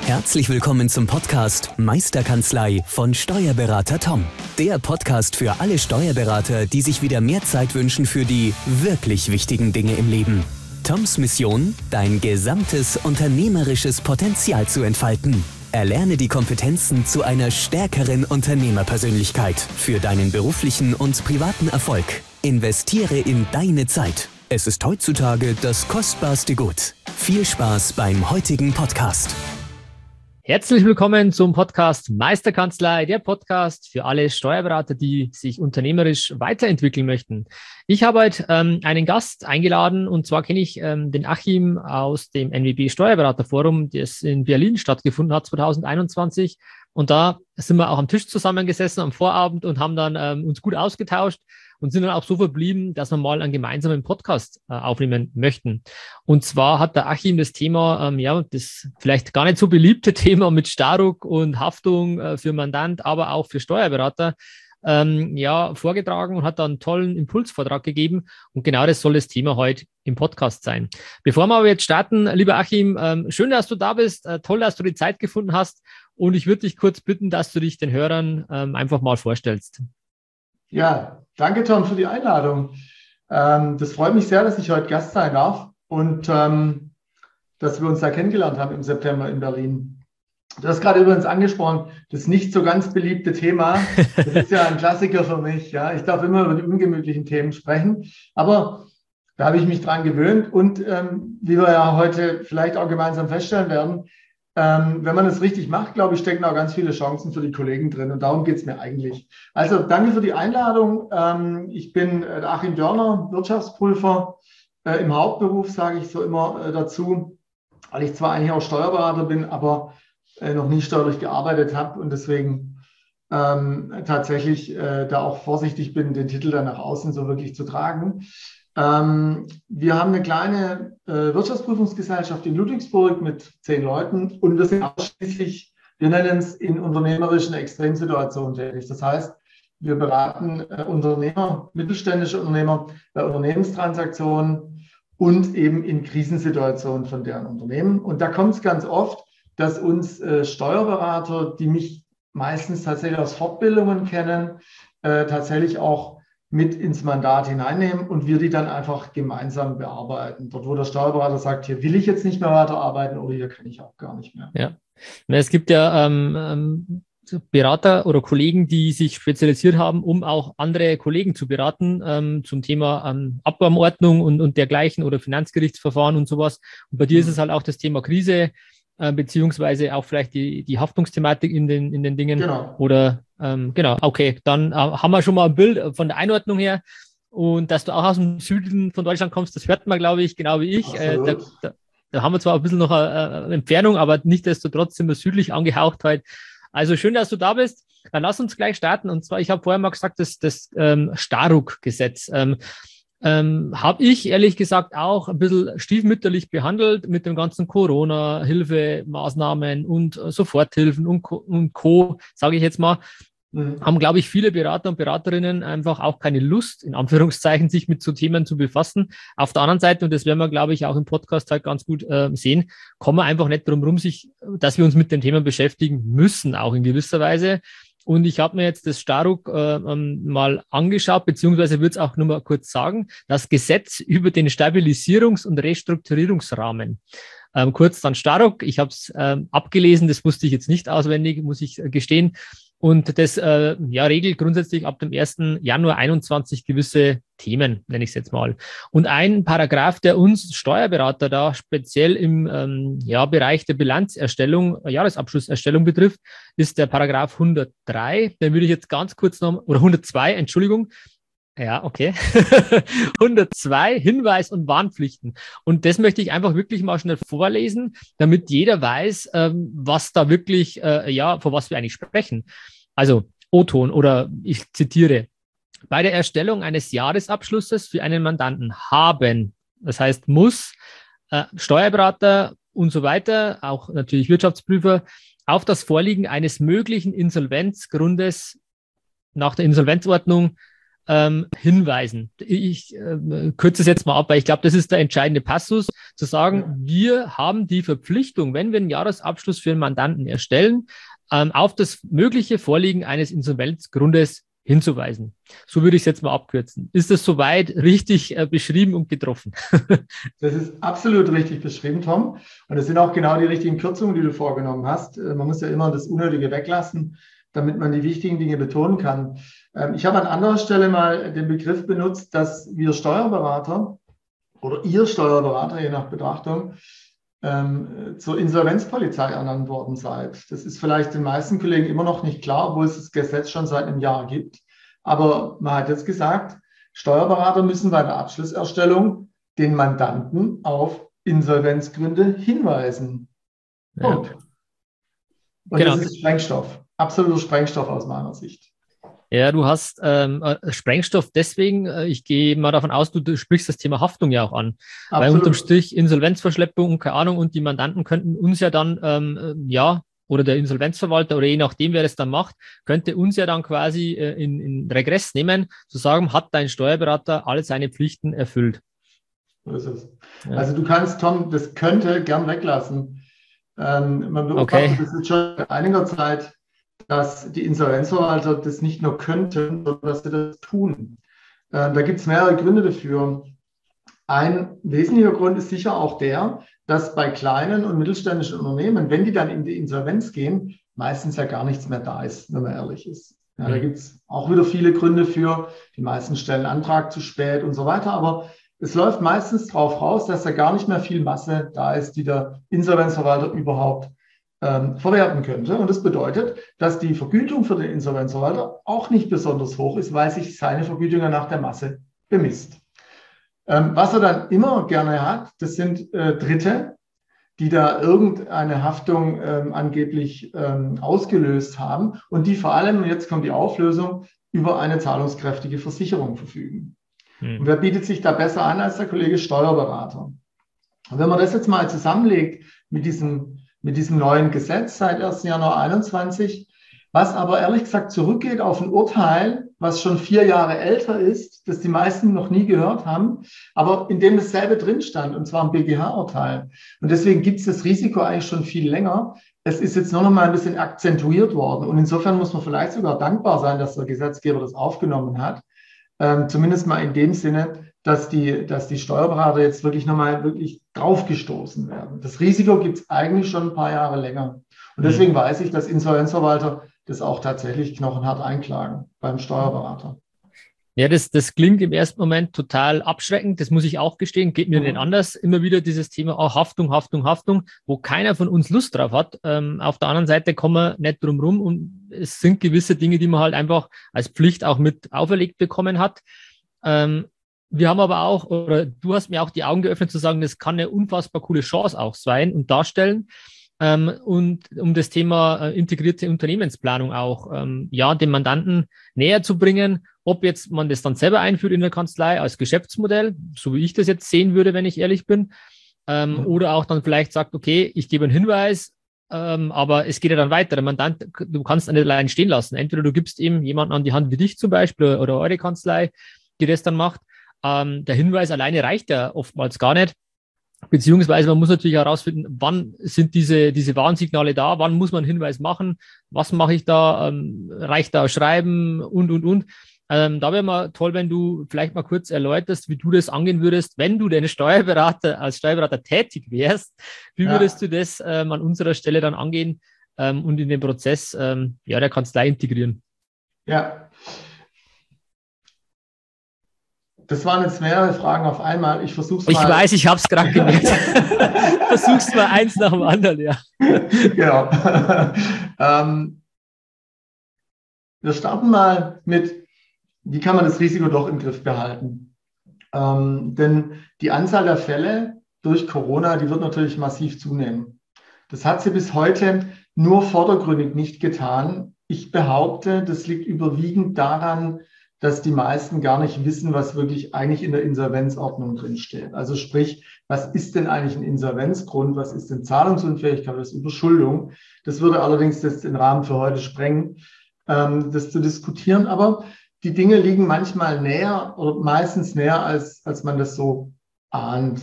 Herzlich willkommen zum Podcast Meisterkanzlei von Steuerberater Tom. Der Podcast für alle Steuerberater, die sich wieder mehr Zeit wünschen für die wirklich wichtigen Dinge im Leben. Toms Mission, dein gesamtes unternehmerisches Potenzial zu entfalten. Erlerne die Kompetenzen zu einer stärkeren Unternehmerpersönlichkeit für deinen beruflichen und privaten Erfolg. Investiere in deine Zeit. Es ist heutzutage das kostbarste Gut. Viel Spaß beim heutigen Podcast. Herzlich willkommen zum Podcast Meisterkanzlei, der Podcast für alle Steuerberater, die sich unternehmerisch weiterentwickeln möchten. Ich habe heute einen Gast eingeladen, und zwar kenne ich den Achim aus dem NWB Steuerberaterforum, das in Berlin stattgefunden hat 2021. Und da sind wir auch am Tisch zusammengesessen am Vorabend und haben dann uns gut ausgetauscht und sind dann auch so verblieben, dass wir mal einen gemeinsamen Podcast aufnehmen möchten. Und zwar hat der Achim das Thema, das vielleicht gar nicht so beliebte Thema mit Staruk und Haftung für Mandant, aber auch für Steuerberater, vorgetragen und hat da einen tollen Impulsvortrag gegeben. Und genau das soll das Thema heute im Podcast sein. Bevor wir aber jetzt starten, lieber Achim, schön, dass du da bist. Toll, dass du die Zeit gefunden hast. Und ich würde dich kurz bitten, dass du dich den Hörern einfach mal vorstellst. Ja, danke Tom für die Einladung. Das freut mich sehr, dass ich heute Gast sein darf und dass wir uns da kennengelernt haben im September in Berlin. Du hast gerade übrigens angesprochen, das nicht so ganz beliebte Thema. Das ist ja ein Klassiker für mich. Ja, ich darf immer über die ungemütlichen Themen sprechen, aber da habe ich mich dran gewöhnt und wie wir ja heute vielleicht auch gemeinsam feststellen werden, wenn man es richtig macht, glaube ich, stecken auch ganz viele Chancen für die Kollegen drin und darum geht es mir eigentlich. Also danke für die Einladung. Ich bin Achim Dörner, Wirtschaftsprüfer im Hauptberuf, sage ich so immer dazu, weil ich zwar eigentlich auch Steuerberater bin, aber noch nie steuerlich gearbeitet habe und deswegen tatsächlich da auch vorsichtig bin, den Titel dann nach außen so wirklich zu tragen. Wir haben eine kleine Wirtschaftsprüfungsgesellschaft in Ludwigsburg mit 10 Leuten und wir sind ausschließlich, wir nennen es in unternehmerischen Extremsituationen tätig. Das heißt, wir beraten Unternehmer, mittelständische Unternehmer bei Unternehmenstransaktionen und eben in Krisensituationen von deren Unternehmen. Und da kommt es ganz oft, dass uns Steuerberater, die mich meistens tatsächlich aus Fortbildungen kennen, tatsächlich auch mit ins Mandat hineinnehmen und wir die dann einfach gemeinsam bearbeiten. Dort, wo der Steuerberater sagt, hier will ich jetzt nicht mehr weiterarbeiten oder hier kann ich auch gar nicht mehr. Ja, es gibt ja Berater oder Kollegen, die sich spezialisiert haben, um auch andere Kollegen zu beraten zum Thema Abgabenordnung und dergleichen oder Finanzgerichtsverfahren und sowas. Und bei dir ist es halt auch das Thema Krise, beziehungsweise auch vielleicht die Haftungsthematik in den Dingen. Genau. Oder genau, okay, dann haben wir schon mal ein Bild von der Einordnung her. Und dass du auch aus dem Süden von Deutschland kommst, das hört man, glaube ich, genau wie ich. Da haben wir zwar ein bisschen noch eine Entfernung, aber nichtsdestotrotz sind wir südlich angehaucht heute. Also schön, dass du da bist. Dann lass uns gleich starten. Und zwar, ich habe vorher mal gesagt, das Staruk-Gesetz. Habe ich ehrlich gesagt auch ein bisschen stiefmütterlich behandelt mit den ganzen Corona-Hilfemaßnahmen und Soforthilfen und Co., sage ich jetzt mal. Haben, glaube ich, viele Berater und Beraterinnen einfach auch keine Lust, in Anführungszeichen, sich mit so Themen zu befassen. Auf der anderen Seite, und das werden wir, glaube ich, auch im Podcast halt ganz gut sehen, kommen wir einfach nicht drum rum, dass wir uns mit den Themen beschäftigen müssen, auch in gewisser Weise. Und ich habe mir jetzt das Staruk mal angeschaut, beziehungsweise würde es auch nur mal kurz sagen, das Gesetz über den Stabilisierungs- und Restrukturierungsrahmen. Kurz dann Staruk. Ich habe es abgelesen, das wusste ich jetzt nicht auswendig, muss ich gestehen. Und das regelt grundsätzlich ab dem 1. Januar 2021 gewisse Themen, nenne ich es jetzt mal. Und ein Paragraph, der uns Steuerberater da speziell im Bereich der Bilanzerstellung, Jahresabschlusserstellung betrifft, ist der Paragraph 103. Den würde ich jetzt ganz kurz noch, oder 102, Entschuldigung. Ja, okay. 102, Hinweis- und Warnpflichten. Und das möchte ich einfach wirklich mal schnell vorlesen, damit jeder weiß, was da wirklich, vor was wir eigentlich sprechen. Also O-Ton oder ich zitiere, bei der Erstellung eines Jahresabschlusses für einen Mandanten haben, das heißt muss, Steuerberater und so weiter, auch natürlich Wirtschaftsprüfer, auf das Vorliegen eines möglichen Insolvenzgrundes nach der Insolvenzordnung hinweisen. Ich kürze es jetzt mal ab, weil ich glaube, das ist der entscheidende Passus, zu sagen, wir haben die Verpflichtung, wenn wir einen Jahresabschluss für einen Mandanten erstellen, auf das mögliche Vorliegen eines Insolvenzgrundes hinzuweisen. So würde ich es jetzt mal abkürzen. Ist das soweit richtig beschrieben und getroffen? Das ist absolut richtig beschrieben, Tom. Und das sind auch genau die richtigen Kürzungen, die du vorgenommen hast. Man muss ja immer das Unnötige weglassen, damit man die wichtigen Dinge betonen kann. Ich habe an anderer Stelle mal den Begriff benutzt, dass wir Steuerberater oder ihr Steuerberater, je nach Betrachtung, zur Insolvenzpolizei ernannt worden seid. Das ist vielleicht den meisten Kollegen immer noch nicht klar, obwohl es das Gesetz schon seit einem Jahr gibt. Aber man hat jetzt gesagt, Steuerberater müssen bei der Abschlusserstellung den Mandanten auf Insolvenzgründe hinweisen. Ja. Punkt. Und genau. Das ist Sprengstoff, absoluter Sprengstoff aus meiner Sicht. Ja, du hast Sprengstoff deswegen, ich gehe mal davon aus, du sprichst das Thema Haftung ja auch an. Absolut. Weil unterm Strich Insolvenzverschleppung und keine Ahnung, und die Mandanten könnten uns ja dann, oder der Insolvenzverwalter oder je nachdem, wer es dann macht, könnte uns ja dann quasi in Regress nehmen, zu sagen, hat dein Steuerberater alle seine Pflichten erfüllt. So ist es. Ja. Also du kannst, Tom, das könnte gern weglassen. Man beobachtet das jetzt schon seit einiger Zeit, dass die Insolvenzverwalter das nicht nur könnten, sondern dass sie das tun. Da gibt es mehrere Gründe dafür. Ein wesentlicher Grund ist sicher auch der, dass bei kleinen und mittelständischen Unternehmen, wenn die dann in die Insolvenz gehen, meistens ja gar nichts mehr da ist, wenn man ehrlich ist. Ja, da gibt es auch wieder viele Gründe für. Die meisten stellen Antrag zu spät und so weiter. Aber es läuft meistens darauf raus, dass da gar nicht mehr viel Masse da ist, die der Insolvenzverwalter überhaupt verwerten könnte. Und das bedeutet, dass die Vergütung für den Insolvenzverwalter auch nicht besonders hoch ist, weil sich seine Vergütung ja nach der Masse bemisst. Was er dann immer gerne hat, das sind Dritte, die da irgendeine Haftung angeblich ausgelöst haben und die vor allem, jetzt kommt die Auflösung, über eine zahlungskräftige Versicherung verfügen. Und wer bietet sich da besser an als der Kollege Steuerberater? Und wenn man das jetzt mal zusammenlegt mit diesem neuen Gesetz seit 1. Januar 2021, was aber ehrlich gesagt zurückgeht auf ein Urteil, was schon 4 Jahre älter ist, das die meisten noch nie gehört haben, aber in dem dasselbe drin stand, und zwar ein BGH-Urteil. Und deswegen gibt es das Risiko eigentlich schon viel länger. Es ist jetzt nur noch mal ein bisschen akzentuiert worden. Und insofern muss man vielleicht sogar dankbar sein, dass der Gesetzgeber das aufgenommen hat. Zumindest mal in dem Sinne, dass die Steuerberater jetzt wirklich nochmal wirklich draufgestoßen werden. Das Risiko gibt es eigentlich schon ein paar Jahre länger. Und deswegen weiß ich, dass Insolvenzverwalter das auch tatsächlich knochenhart einklagen beim Steuerberater. Ja, das klingt im ersten Moment total abschreckend. Das muss ich auch gestehen. Geht mir nicht anders. Immer wieder dieses Thema Haftung, wo keiner von uns Lust drauf hat. Auf der anderen Seite kommen wir nicht drum rum und es sind gewisse Dinge, die man halt einfach als Pflicht auch mit auferlegt bekommen hat. Wir haben aber auch, oder du hast mir auch die Augen geöffnet zu sagen, das kann eine unfassbar coole Chance auch sein und darstellen. Und um das Thema integrierte Unternehmensplanung auch, dem Mandanten näher zu bringen, ob jetzt man das dann selber einführt in der Kanzlei als Geschäftsmodell, so wie ich das jetzt sehen würde, wenn ich ehrlich bin, oder auch dann vielleicht sagt, okay, ich gebe einen Hinweis, aber es geht ja dann weiter. Der Mandant, du kannst ihn nicht allein stehen lassen. Entweder du gibst ihm jemanden an die Hand wie dich zum Beispiel oder eure Kanzlei, die das dann macht. Der Hinweis alleine reicht ja oftmals gar nicht. Beziehungsweise man muss natürlich herausfinden, wann sind diese Warnsignale da, wann muss man einen Hinweis machen, was mache ich da, reicht da Schreiben und. Da wäre mal toll, wenn du vielleicht mal kurz erläuterst, wie du das angehen würdest, wenn du denn als Steuerberater tätig wärst. Wie würdest du das an unserer Stelle dann angehen und in den Prozess der Kanzlei integrieren? Ja. Das waren jetzt mehrere Fragen auf einmal. Ich versuche es mal. Ich weiß, ich habe es gerade gemerkt. Versuch's mal eins nach dem anderen, ja. Genau. Wir starten mal mit, wie kann man das Risiko doch im Griff behalten? Denn die Anzahl der Fälle durch Corona, die wird natürlich massiv zunehmen. Das hat sie bis heute nur vordergründig nicht getan. Ich behaupte, das liegt überwiegend daran, dass die meisten gar nicht wissen, was wirklich eigentlich in der Insolvenzordnung drinsteht. Also sprich, was ist denn eigentlich ein Insolvenzgrund? Was ist denn Zahlungsunfähigkeit? Was ist Überschuldung? Das würde allerdings jetzt den Rahmen für heute sprengen, das zu diskutieren. Aber die Dinge liegen manchmal näher oder meistens näher, als man das so ahnt.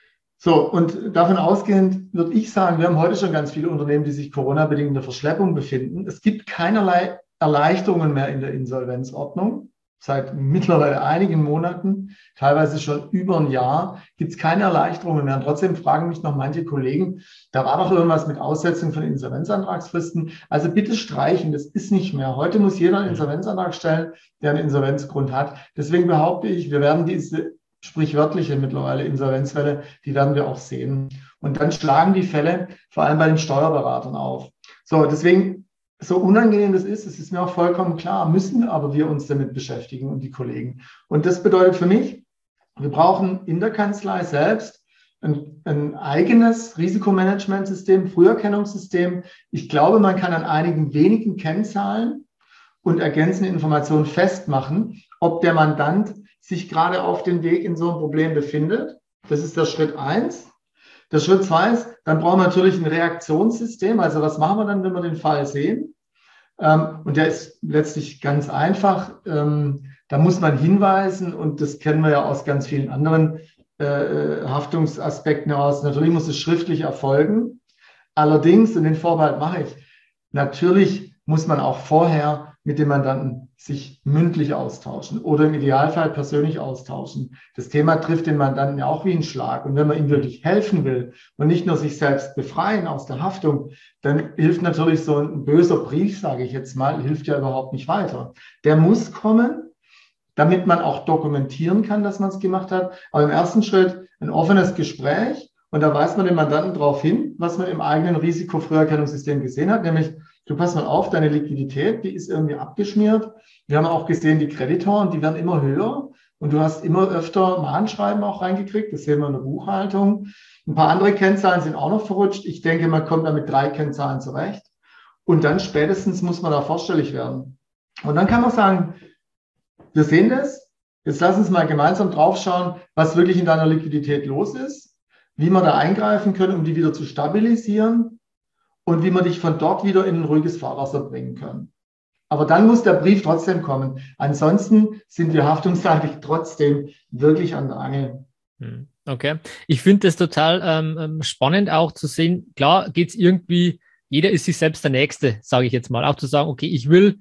So, und davon ausgehend würde ich sagen, wir haben heute schon ganz viele Unternehmen, die sich Corona-bedingt in der Verschleppung befinden. Es gibt keinerlei Erleichterungen mehr in der Insolvenzordnung. Seit mittlerweile einigen Monaten, teilweise schon über ein Jahr, gibt es keine Erleichterungen mehr. Und trotzdem fragen mich noch manche Kollegen, da war doch irgendwas mit Aussetzung von Insolvenzantragsfristen. Also bitte streichen, das ist nicht mehr. Heute muss jeder einen Insolvenzantrag stellen, der einen Insolvenzgrund hat. Deswegen behaupte ich, wir werden diese sprichwörtliche mittlerweile Insolvenzfälle, die werden wir auch sehen. Und dann schlagen die Fälle vor allem bei den Steuerberatern auf. So, deswegen, so unangenehm das ist, es ist mir auch vollkommen klar, müssen aber wir uns damit beschäftigen und die Kollegen. Und das bedeutet für mich, wir brauchen in der Kanzlei selbst ein eigenes Risikomanagementsystem, Früherkennungssystem. Ich glaube, man kann an einigen wenigen Kennzahlen und ergänzenden Informationen festmachen, ob der Mandant sich gerade auf dem Weg in so ein Problem befindet. Das ist der Schritt 1. Der Schritt 2 ist, dann brauchen wir natürlich ein Reaktionssystem. Also was machen wir dann, wenn wir den Fall sehen? Und der ist letztlich ganz einfach. Da muss man hinweisen, und das kennen wir ja aus ganz vielen anderen Haftungsaspekten heraus. Natürlich muss es schriftlich erfolgen. Allerdings, und den Vorbehalt mache ich, natürlich muss man auch vorher mit dem Mandanten sich mündlich austauschen oder im Idealfall persönlich austauschen. Das Thema trifft den Mandanten ja auch wie ein Schlag. Und wenn man ihm wirklich helfen will und nicht nur sich selbst befreien aus der Haftung, dann hilft natürlich so ein böser Brief, sage ich jetzt mal, hilft ja überhaupt nicht weiter. Der muss kommen, damit man auch dokumentieren kann, dass man es gemacht hat. Aber im ersten Schritt ein offenes Gespräch, und da weist man den Mandanten darauf hin, was man im eigenen Risikofrüherkennungssystem gesehen hat, nämlich: Du, pass mal auf, deine Liquidität, die ist irgendwie abgeschmiert. Wir haben auch gesehen, die Kreditoren, die werden immer höher, und du hast immer öfter Mahnschreiben auch reingekriegt. Das sehen wir in der Buchhaltung. Ein paar andere Kennzahlen sind auch noch verrutscht. Ich denke, man kommt da mit 3 Kennzahlen zurecht. Und dann spätestens muss man da vorstellig werden. Und dann kann man sagen, wir sehen das. Jetzt lass uns mal gemeinsam draufschauen, was wirklich in deiner Liquidität los ist, wie wir da eingreifen können, um die wieder zu stabilisieren, und wie wir dich von dort wieder in ein ruhiges Fahrwasser bringen können. Aber dann muss der Brief trotzdem kommen. Ansonsten sind wir haftungsseitig trotzdem wirklich an der Angel. Okay. Ich finde das total spannend auch zu sehen. Klar geht es irgendwie, jeder ist sich selbst der Nächste, sage ich jetzt mal. Auch zu sagen, okay, ich will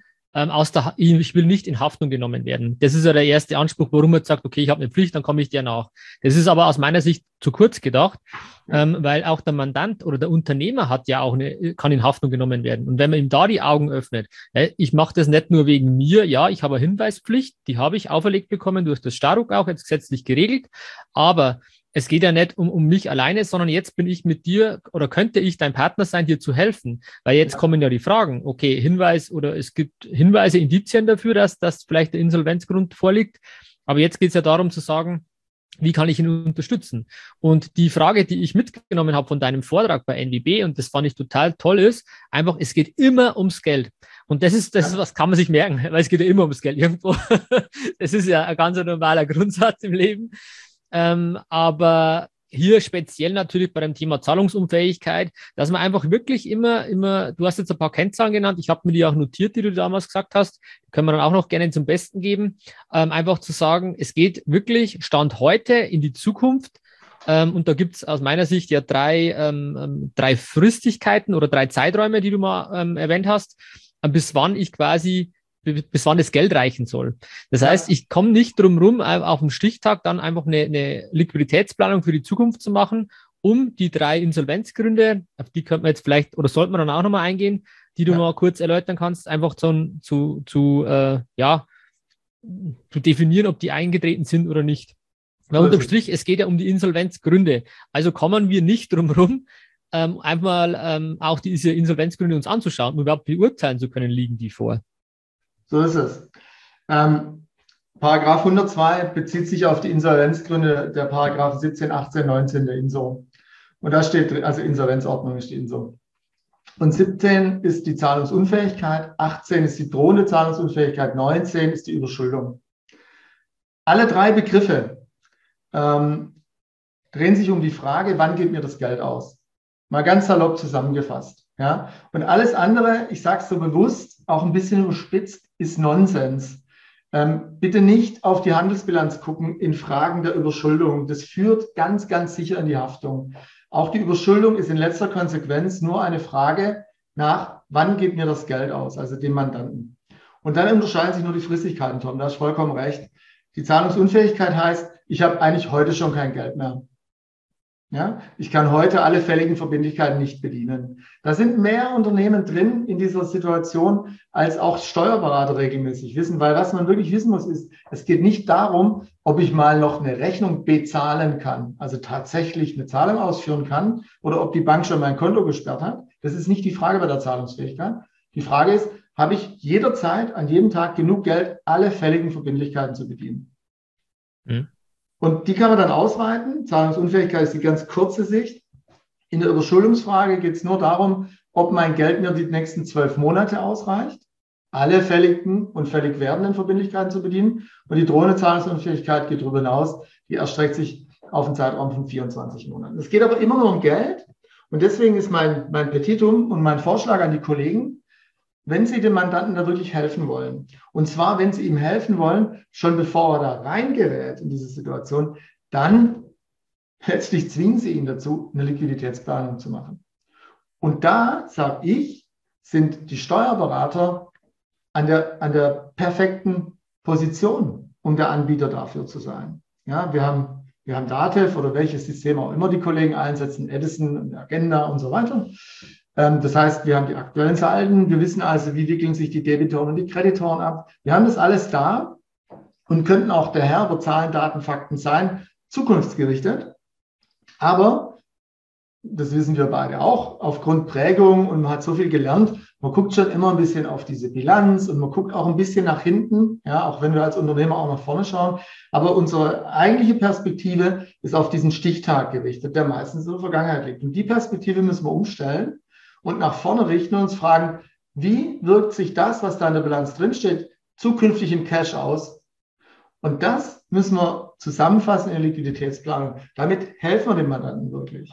nicht in Haftung genommen werden. Das ist ja der erste Anspruch, warum man sagt, okay, ich habe eine Pflicht, dann komme ich der nach. Das ist aber aus meiner Sicht zu kurz gedacht, weil auch der Mandant oder der Unternehmer kann in Haftung genommen werden. Und wenn man ihm da die Augen öffnet, ich mache das nicht nur wegen mir, ja, ich habe eine Hinweispflicht, die habe ich auferlegt bekommen durch das Staruk auch jetzt gesetzlich geregelt, aber es geht ja nicht um mich alleine, sondern jetzt bin ich mit dir oder könnte ich dein Partner sein, dir zu helfen. Weil jetzt kommen ja die Fragen, okay, Hinweis oder es gibt Hinweise, Indizien dafür, dass vielleicht der Insolvenzgrund vorliegt. Aber jetzt geht es ja darum zu sagen, wie kann ich ihn unterstützen? Und die Frage, die ich mitgenommen habe von deinem Vortrag bei NWB, und das fand ich total toll, ist einfach, es geht immer ums Geld. Und das ist was kann man sich merken, weil es geht ja immer ums Geld irgendwo. Das ist ja ein ganz normaler Grundsatz im Leben. Aber hier speziell natürlich bei dem Thema Zahlungsunfähigkeit, dass man einfach wirklich immer, du hast jetzt ein paar Kennzahlen genannt, ich habe mir die auch notiert, die du damals gesagt hast, können wir dann auch noch gerne zum Besten geben, einfach zu sagen, es geht wirklich Stand heute in die Zukunft, und da gibt es aus meiner Sicht ja drei Fristigkeiten oder 3 Zeiträume, die du mal erwähnt hast, bis wann das Geld reichen soll. Das heißt, ich komme nicht drum rum, auf dem Stichtag dann einfach eine Liquiditätsplanung für die Zukunft zu machen, um die 3 Insolvenzgründe, auf die könnte man jetzt vielleicht, oder sollte man dann auch nochmal eingehen, die du mal kurz erläutern kannst, einfach zu definieren, ob die eingetreten sind oder nicht. Weil unterm Strich, es geht ja um die Insolvenzgründe. Also kommen wir nicht drum rum, einfach mal auch diese Insolvenzgründe uns anzuschauen, um überhaupt beurteilen zu können, liegen die vor. So ist es. Paragraph 102 bezieht sich auf die Insolvenzgründe der Paragraphen 17, 18, 19 der INSO. Und da steht, also Insolvenzordnung ist die INSO. Und 17 ist die Zahlungsunfähigkeit, 18 ist die drohende Zahlungsunfähigkeit, 19 ist die Überschuldung. Alle 3 Begriffe drehen sich um die Frage, wann geht mir das Geld aus? Mal ganz salopp zusammengefasst. Ja? Und alles andere, ich sage es so bewusst, auch ein bisschen überspitzt, ist Nonsens. Bitte nicht auf die Handelsbilanz gucken in Fragen der Überschuldung. Das führt ganz, ganz sicher in die Haftung. Auch die Überschuldung ist in letzter Konsequenz nur eine Frage nach, wann geht mir das Geld aus, also dem Mandanten. Und dann unterscheiden sich nur die Fristigkeiten, Tom, da hast du vollkommen recht. Die Zahlungsunfähigkeit heißt, ich habe eigentlich heute schon kein Geld mehr. Ja, ich kann heute alle fälligen Verbindlichkeiten nicht bedienen. Da sind mehr Unternehmen drin in dieser Situation, als auch Steuerberater regelmäßig wissen, weil was man wirklich wissen muss, ist, es geht nicht darum, ob ich mal noch eine Rechnung bezahlen kann, also tatsächlich eine Zahlung ausführen kann oder ob die Bank schon mein Konto gesperrt hat. Das ist nicht die Frage bei der Zahlungsfähigkeit. Die Frage ist, habe ich jederzeit an jedem Tag genug Geld, alle fälligen Verbindlichkeiten zu bedienen? Und die kann man dann ausweiten. Zahlungsunfähigkeit ist die ganz kurze Sicht. In der Überschuldungsfrage geht es nur darum, ob mein Geld mir die nächsten 12 Monate ausreicht, alle fälligen und fällig werdenden Verbindlichkeiten zu bedienen. Und die drohende Zahlungsunfähigkeit geht darüber hinaus. Die erstreckt sich auf einen Zeitraum von 24 Monaten. Es geht aber immer nur um Geld. Und deswegen ist mein Petitum und mein Vorschlag an die Kollegen, wenn Sie dem Mandanten da wirklich helfen wollen, und zwar, wenn Sie ihm helfen wollen, schon bevor er da reingerät in diese Situation, dann letztlich zwingen Sie ihn dazu, eine Liquiditätsplanung zu machen. Und da, sage ich, sind die Steuerberater an der perfekten Position, um der Anbieter dafür zu sein. Ja, wir haben DATEV oder welches System auch immer die Kollegen einsetzen, Edison, Agenda und so weiter. Das heißt, wir haben die aktuellen Salden, wir wissen also, wie wickeln sich die Debitoren und die Kreditoren ab. Wir haben das alles da und könnten auch der Herr über Zahlen, Daten, Fakten sein, zukunftsgerichtet. Aber, das wissen wir beide auch, aufgrund Prägung und man hat so viel gelernt, man guckt schon immer ein bisschen auf diese Bilanz und man guckt auch ein bisschen nach hinten, ja, auch wenn wir als Unternehmer auch nach vorne schauen. Aber unsere eigentliche Perspektive ist auf diesen Stichtag gerichtet, der meistens in der Vergangenheit liegt. Und die Perspektive müssen wir umstellen und nach vorne richten und uns fragen, wie wirkt sich das, was da in der Bilanz drinsteht, zukünftig im Cash aus? Und das müssen wir zusammenfassen in der Liquiditätsplanung. Damit helfen wir dem Mandanten wirklich.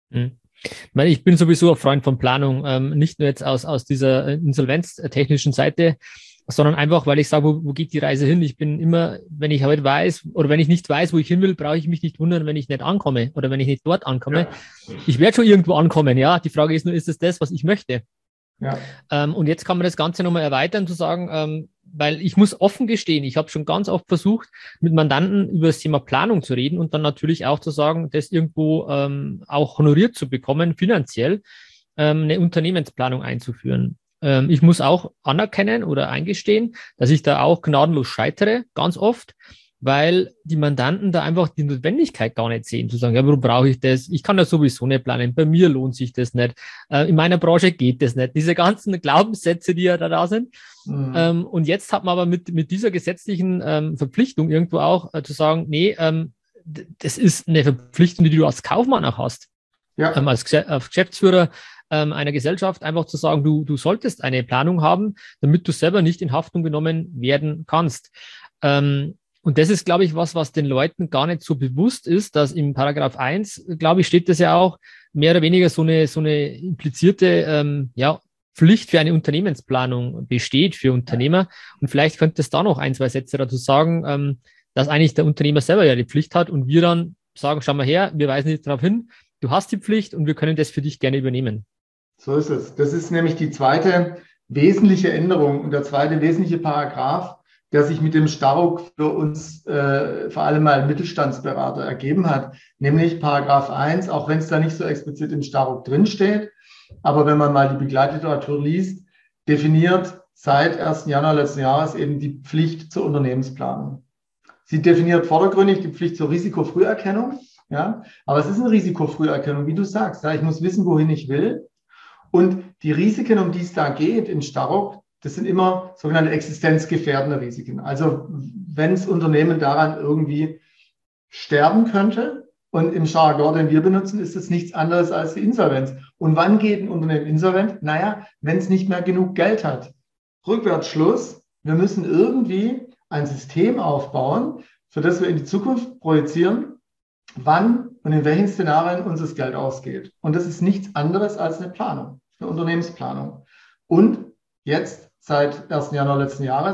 Ich meine, ich bin sowieso ein Freund von Planung, nicht nur jetzt aus dieser insolvenztechnischen Seite, sondern einfach, weil ich sage, wo geht die Reise hin? Ich bin immer, wenn ich heute weiß oder wenn ich nicht weiß, wo ich hin will, brauche ich mich nicht wundern, wenn ich nicht ankomme oder wenn ich nicht dort ankomme. Ja. Ich werde schon irgendwo ankommen, ja. Die Frage ist nur, ist es das, was ich möchte? Ja. Und jetzt kann man das Ganze nochmal erweitern, zu sagen, weil ich muss offen gestehen, ich habe schon ganz oft versucht, mit Mandanten über das Thema Planung zu reden und dann natürlich auch zu sagen, das irgendwo auch honoriert zu bekommen, finanziell eine Unternehmensplanung einzuführen. Ich muss auch anerkennen oder eingestehen, dass ich da auch gnadenlos scheitere, ganz oft, weil die Mandanten da einfach die Notwendigkeit gar nicht sehen, zu sagen, ja, warum brauche ich das? Ich kann das sowieso nicht planen, bei mir lohnt sich das nicht, in meiner Branche geht das nicht. Diese ganzen Glaubenssätze, die ja da sind. Mhm. Und jetzt hat man aber mit dieser gesetzlichen Verpflichtung irgendwo auch zu sagen, nee, das ist eine Verpflichtung, die du als Kaufmann auch hast. Ja. Als Geschäftsführer einer Gesellschaft einfach zu sagen, du solltest eine Planung haben, damit du selber nicht in Haftung genommen werden kannst. Und das ist, glaube ich, was den Leuten gar nicht so bewusst ist, dass im Paragraph 1, glaube ich, steht das ja auch, mehr oder weniger so eine implizierte Pflicht für eine Unternehmensplanung besteht für Unternehmer. Und vielleicht könnte es da noch ein, zwei Sätze dazu sagen, dass eigentlich der Unternehmer selber ja die Pflicht hat und wir dann sagen, schau mal her, wir weisen nicht darauf hin, du hast die Pflicht und wir können das für dich gerne übernehmen. So ist es. Das ist nämlich die zweite wesentliche Änderung und der zweite wesentliche Paragraph, der sich mit dem Starruck für uns vor allem mal Mittelstandsberater ergeben hat, nämlich Paragraph 1, auch wenn es da nicht so explizit im Starruck drinsteht, aber wenn man mal die Begleitliteratur liest, definiert seit 1. Januar letzten Jahres eben die Pflicht zur Unternehmensplanung. Sie definiert vordergründig die Pflicht zur Risikofrüherkennung, ja, aber es ist eine Risikofrüherkennung, wie du sagst, ja, ich muss wissen, wohin ich will. Und die Risiken, um die es da geht im Starruck, das sind immer sogenannte existenzgefährdende Risiken. Also wenn das Unternehmen daran irgendwie sterben könnte, und im Jargon, den wir benutzen, ist es nichts anderes als die Insolvenz. Und wann geht ein Unternehmen insolvent? Naja, wenn es nicht mehr genug Geld hat. Rückwärtsschluss, wir müssen irgendwie ein System aufbauen, für das wir in die Zukunft projizieren, wann und in welchen Szenarien uns das Geld ausgeht. Und das ist nichts anderes als eine Planung, eine Unternehmensplanung. Und jetzt, seit 1. Januar letzten Jahres,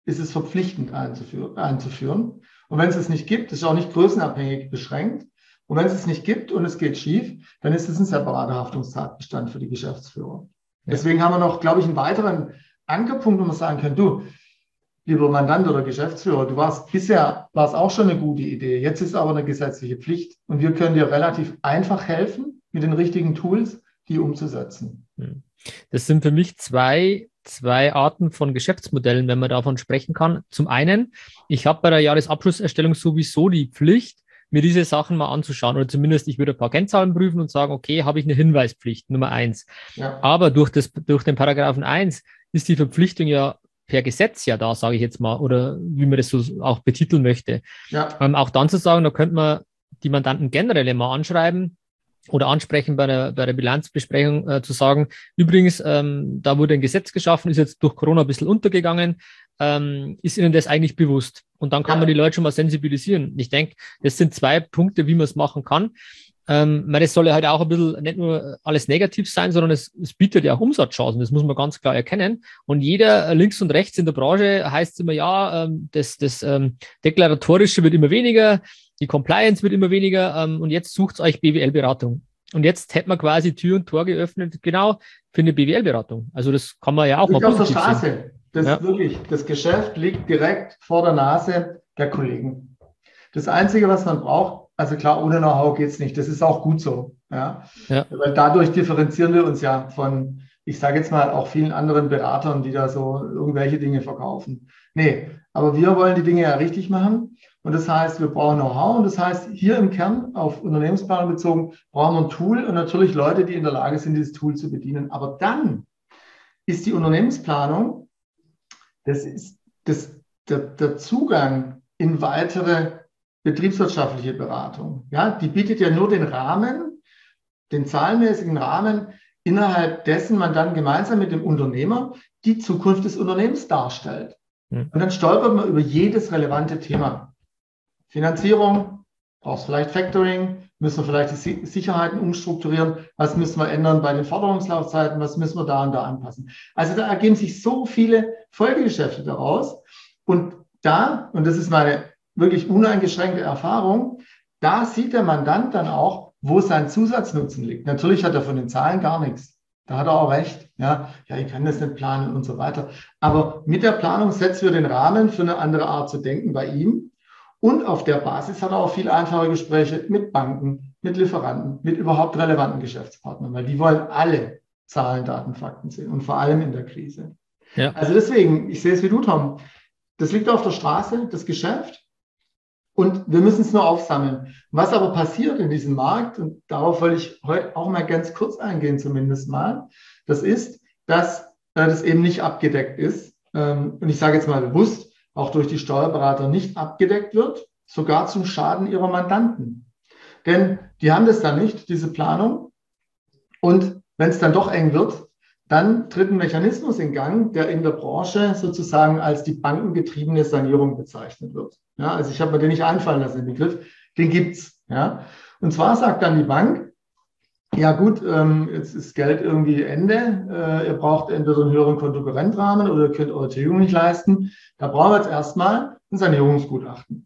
ist es verpflichtend einzuführen. Und wenn es es nicht gibt, ist es auch nicht größenabhängig beschränkt. Und wenn es es nicht gibt und es geht schief, dann ist es ein separater Haftungstatbestand für die Geschäftsführer. Ja. Deswegen haben wir noch, glaube ich, einen weiteren Ankerpunkt, wo man sagen kann, du, lieber Mandant oder Geschäftsführer, bisher war es auch schon eine gute Idee. Jetzt ist es aber eine gesetzliche Pflicht und wir können dir relativ einfach helfen, mit den richtigen Tools die umzusetzen. Das sind für mich zwei Arten von Geschäftsmodellen, wenn man davon sprechen kann. Zum einen, ich habe bei der Jahresabschlusserstellung sowieso die Pflicht, mir diese Sachen mal anzuschauen oder zumindest ich würde ein paar Kennzahlen prüfen und sagen, okay, habe ich eine Hinweispflicht, Nummer 1. Ja. Aber durch den Paragraphen 1 ist die Verpflichtung ja per Gesetz ja da, sage ich jetzt mal, oder wie man das so auch betiteln möchte. Ja. Auch dann zu sagen, da könnte man die Mandanten generell mal anschreiben oder ansprechen bei der Bilanzbesprechung, zu sagen, übrigens, da wurde ein Gesetz geschaffen, ist jetzt durch Corona ein bisschen untergegangen, ist Ihnen das eigentlich bewusst? Und dann kann man die Leute schon mal sensibilisieren. Ich denke, das sind 2 Punkte, wie man es machen kann. Das soll ja halt auch ein bisschen nicht nur alles negativ sein, sondern es bietet ja auch Umsatzchancen. Das muss man ganz klar erkennen. Und jeder links und rechts in der Branche heißt immer, ja, das Deklaratorische wird immer weniger, die Compliance wird immer weniger und jetzt sucht euch BWL-Beratung. Und jetzt hätte man quasi Tür und Tor geöffnet, genau, für eine BWL-Beratung. Also das kann man ja auch mal positiv auf der Straße sehen. Das Geschäft liegt direkt vor der Nase der Kollegen. Das Einzige, was man braucht, also klar, ohne Know-how geht es nicht. Das ist auch gut so. Ja? Weil dadurch differenzieren wir uns ja von, ich sage jetzt mal, auch vielen anderen Beratern, die da so irgendwelche Dinge verkaufen. Nee, aber wir wollen die Dinge ja richtig machen. Und das heißt, wir brauchen Know-how. Und das heißt, hier im Kern auf Unternehmensplanung bezogen, brauchen wir ein Tool und natürlich Leute, die in der Lage sind, dieses Tool zu bedienen. Aber dann ist die Unternehmensplanung, das ist der Zugang in weitere betriebswirtschaftliche Beratung. Ja, die bietet ja nur den Rahmen, den zahlenmäßigen Rahmen, innerhalb dessen man dann gemeinsam mit dem Unternehmer die Zukunft des Unternehmens darstellt. Und dann stolpert man über jedes relevante Thema. Finanzierung, brauchst vielleicht Factoring, müssen wir vielleicht die Sicherheiten umstrukturieren, was müssen wir ändern bei den Forderungslaufzeiten, was müssen wir da und da anpassen. Also da ergeben sich so viele Folgegeschäfte daraus. Und das ist meine wirklich uneingeschränkte Erfahrung, da sieht der Mandant dann auch, wo sein Zusatznutzen liegt. Natürlich hat er von den Zahlen gar nichts. Da hat er auch recht. Ja, ich kann das nicht planen und so weiter. Aber mit der Planung setzen wir den Rahmen für eine andere Art zu denken bei ihm. Und auf der Basis hat er auch viel einfache Gespräche mit Banken, mit Lieferanten, mit überhaupt relevanten Geschäftspartnern, weil die wollen alle Zahlen, Daten, Fakten sehen und vor allem in der Krise. Ja. Also deswegen, ich sehe es wie du, Tom, das liegt auf der Straße, das Geschäft. Und wir müssen es nur aufsammeln. Was aber passiert in diesem Markt, und darauf wollte ich heute auch mal ganz kurz eingehen zumindest mal, das ist, dass das eben nicht abgedeckt ist. Und ich sage jetzt mal bewusst, auch durch die Steuerberater nicht abgedeckt wird, sogar zum Schaden ihrer Mandanten. Denn die haben das dann nicht, diese Planung. Und wenn es dann doch eng wird, dann tritt ein Mechanismus in Gang, der in der Branche sozusagen als die bankengetriebene Sanierung bezeichnet wird. Ja, also ich habe mir den nicht einfallen lassen, den Begriff, den gibt's. Ja. Und zwar sagt dann die Bank, ja gut, jetzt ist Geld irgendwie Ende, ihr braucht entweder einen höheren Kontokorrentrahmen oder ihr könnt eure Tilgung nicht leisten. Da brauchen wir jetzt erstmal ein Sanierungsgutachten.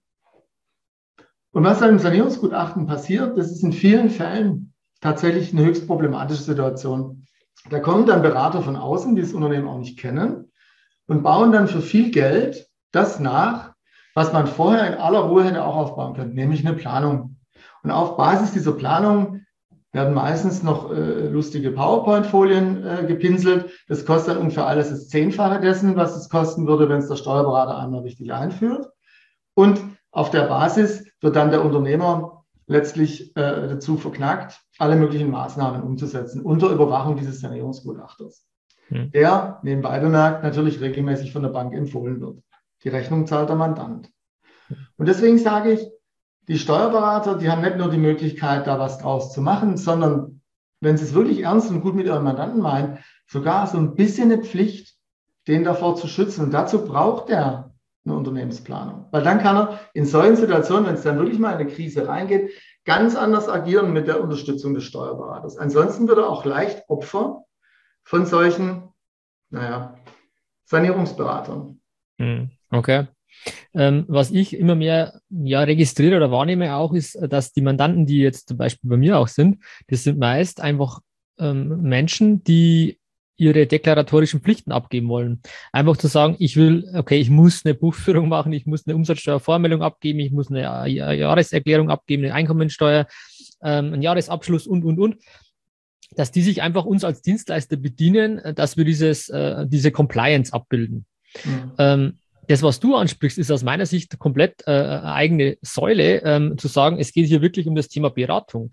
Und was dann im Sanierungsgutachten passiert, das ist in vielen Fällen tatsächlich eine höchst problematische Situation. Da kommen dann Berater von außen, die das Unternehmen auch nicht kennen und bauen dann für viel Geld das nach, was man vorher in aller Ruhe hätte auch aufbauen können, nämlich eine Planung. Und auf Basis dieser Planung werden meistens noch lustige PowerPoint-Folien gepinselt. Das kostet dann ungefähr alles das 10-fache dessen, was es kosten würde, wenn es der Steuerberater einmal richtig einführt. Und auf der Basis wird dann der Unternehmer letztlich dazu verknackt, alle möglichen Maßnahmen umzusetzen unter Überwachung dieses Sanierungsgutachters, der nebenbei bemerkt natürlich regelmäßig von der Bank empfohlen wird. Die Rechnung zahlt der Mandant. Und deswegen sage ich, die Steuerberater, die haben nicht nur die Möglichkeit, da was draus zu machen, sondern wenn sie es wirklich ernst und gut mit ihren Mandanten meinen, sogar so ein bisschen eine Pflicht, den davor zu schützen. Und dazu braucht er eine Unternehmensplanung. Weil dann kann er in solchen Situationen, wenn es dann wirklich mal in eine Krise reingeht, ganz anders agieren mit der Unterstützung des Steuerberaters. Ansonsten wird er auch leicht Opfer von solchen, Sanierungsberatern. Okay. Was ich immer mehr registriere oder wahrnehme auch, ist, dass die Mandanten, die jetzt zum Beispiel bei mir auch sind, das sind meist einfach Menschen, die ihre deklaratorischen Pflichten abgeben wollen. Einfach zu sagen, ich muss eine Buchführung machen, ich muss eine Umsatzsteuervoranmeldung abgeben, ich muss eine Jahreserklärung abgeben, eine Einkommensteuer, einen Jahresabschluss und. Dass die sich einfach uns als Dienstleister bedienen, dass wir diese Compliance abbilden. Mhm. Das, was du ansprichst, ist aus meiner Sicht komplett eine eigene Säule, zu sagen, es geht hier wirklich um das Thema Beratung.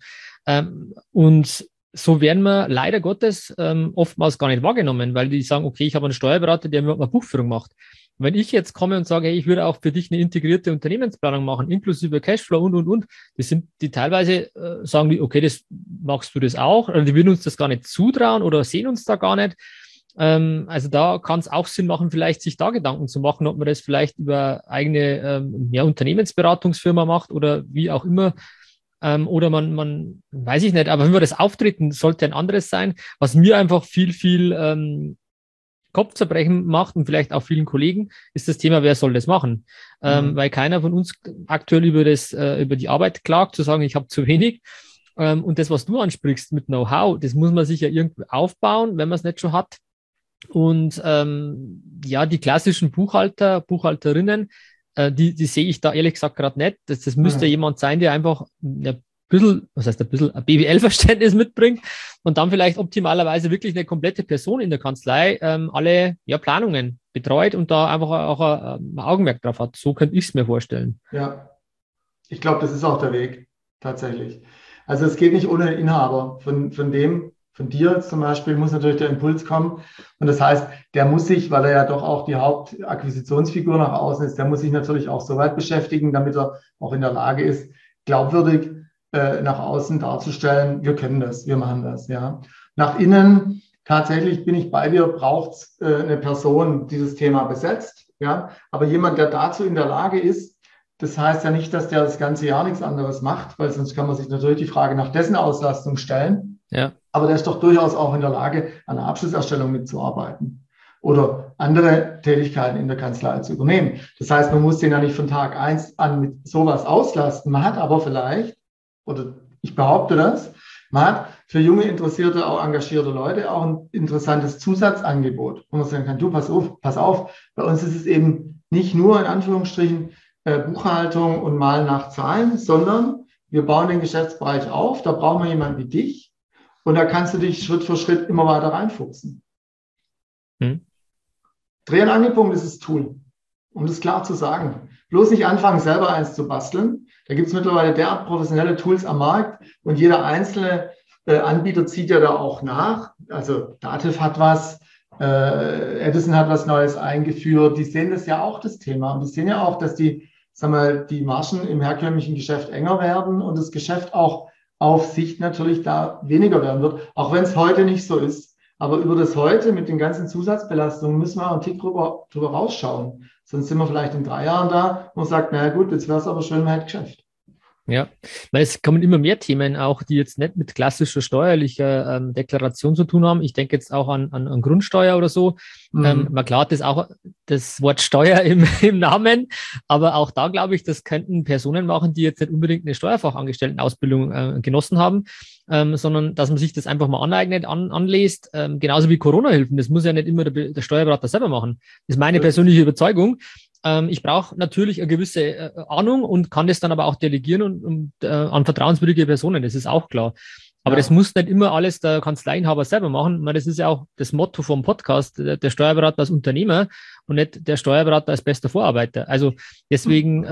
Und so werden wir leider Gottes oftmals gar nicht wahrgenommen, weil die sagen, okay, ich habe einen Steuerberater, der mir eine Buchführung macht. Wenn ich jetzt komme und sage, hey, ich würde auch für dich eine integrierte Unternehmensplanung machen, inklusive Cashflow und, das sind die teilweise, sagen die, okay, das magst du das auch? Oder die würden uns das gar nicht zutrauen oder sehen uns da gar nicht. Also da kann es auch Sinn machen, vielleicht sich da Gedanken zu machen, ob man das vielleicht über eigene Unternehmensberatungsfirma macht oder wie auch immer. Oder man weiß ich nicht, aber wenn wir das Auftreten, sollte ein anderes sein, was mir einfach viel Kopfzerbrechen macht und vielleicht auch vielen Kollegen, ist das Thema, wer soll das machen? Weil keiner von uns aktuell über die Arbeit klagt, zu sagen, ich habe zu wenig. Und das, was du ansprichst mit Know-how, das muss man sich ja irgendwie aufbauen, wenn man es nicht schon hat. Und die klassischen Buchhalter, Buchhalterinnen, die sehe ich da ehrlich gesagt gerade nicht. Das müsste jemand sein, der einfach ein BWL-Verständnis mitbringt und dann vielleicht optimalerweise wirklich eine komplette Person in der Kanzlei alle Planungen betreut und da einfach auch ein Augenmerk drauf hat. So könnte ich es mir vorstellen. Ja, ich glaube, das ist auch der Weg, tatsächlich. Also es geht nicht ohne Inhaber. Von dir zum Beispiel muss natürlich der Impuls kommen. Und das heißt, der muss sich, weil er ja doch auch die Hauptakquisitionsfigur nach außen ist, der muss sich natürlich auch so weit beschäftigen, damit er auch in der Lage ist, glaubwürdig nach außen darzustellen, wir können das, wir machen das. Ja. Nach innen, tatsächlich bin ich bei dir, braucht es eine Person, die das Thema besetzt. Ja. Aber jemand, der dazu in der Lage ist, das heißt ja nicht, dass der das ganze Jahr nichts anderes macht, weil sonst kann man sich natürlich die Frage nach dessen Auslastung stellen. Ja. Aber der ist doch durchaus auch in der Lage, an der Abschlusserstellung mitzuarbeiten oder andere Tätigkeiten in der Kanzlei zu übernehmen. Das heißt, man muss den ja nicht von Tag 1 an mit sowas auslasten. Man hat aber vielleicht, oder ich behaupte das, man hat für junge, interessierte, auch engagierte Leute auch ein interessantes Zusatzangebot, wo man sagen kann, du, pass auf, bei uns ist es eben nicht nur in Anführungsstrichen Buchhaltung und Malen nach Zahlen, sondern wir bauen den Geschäftsbereich auf, da brauchen wir jemanden wie dich. Und da kannst du dich Schritt für Schritt immer weiter reinfuchsen. Dreh- und Angelpunkt ist das Tool, um das klar zu sagen. Bloß nicht anfangen, selber eins zu basteln. Da gibt es mittlerweile derart professionelle Tools am Markt und jeder einzelne Anbieter zieht ja da auch nach. Also Dativ hat was, Edison hat was Neues eingeführt. Die sehen das ja auch, das Thema. Und die sehen ja auch, dass die Margen im herkömmlichen Geschäft enger werden und das Geschäft auch auf Sicht natürlich da weniger werden wird, auch wenn es heute nicht so ist. Aber über das heute mit den ganzen Zusatzbelastungen müssen wir auch einen Tick drüber rausschauen. Sonst sind wir vielleicht in 3 Jahren da und sagt, naja gut, jetzt wäre es aber schön, man hätte Geschäft. Ja, weil es kommen immer mehr Themen auch, die jetzt nicht mit klassischer steuerlicher Deklaration zu tun haben. Ich denke jetzt auch an Grundsteuer oder so. Man klar hat auch das Wort Steuer im Namen, aber auch da glaube ich, das könnten Personen machen, die jetzt nicht unbedingt eine Steuerfachangestelltenausbildung genossen haben, sondern dass man sich das einfach mal aneignet, anliest, genauso wie Corona-Hilfen. Das muss ja nicht immer der Steuerberater selber machen. Das ist meine persönliche Überzeugung. Ich brauche natürlich eine gewisse Ahnung und kann das dann aber auch delegieren und an vertrauenswürdige Personen, das ist auch klar. Aber das muss nicht immer alles der Kanzleiinhaber selber machen. Ich meine, das ist ja auch das Motto vom Podcast, der Steuerberater als Unternehmer und nicht der Steuerberater als bester Vorarbeiter. Also deswegen,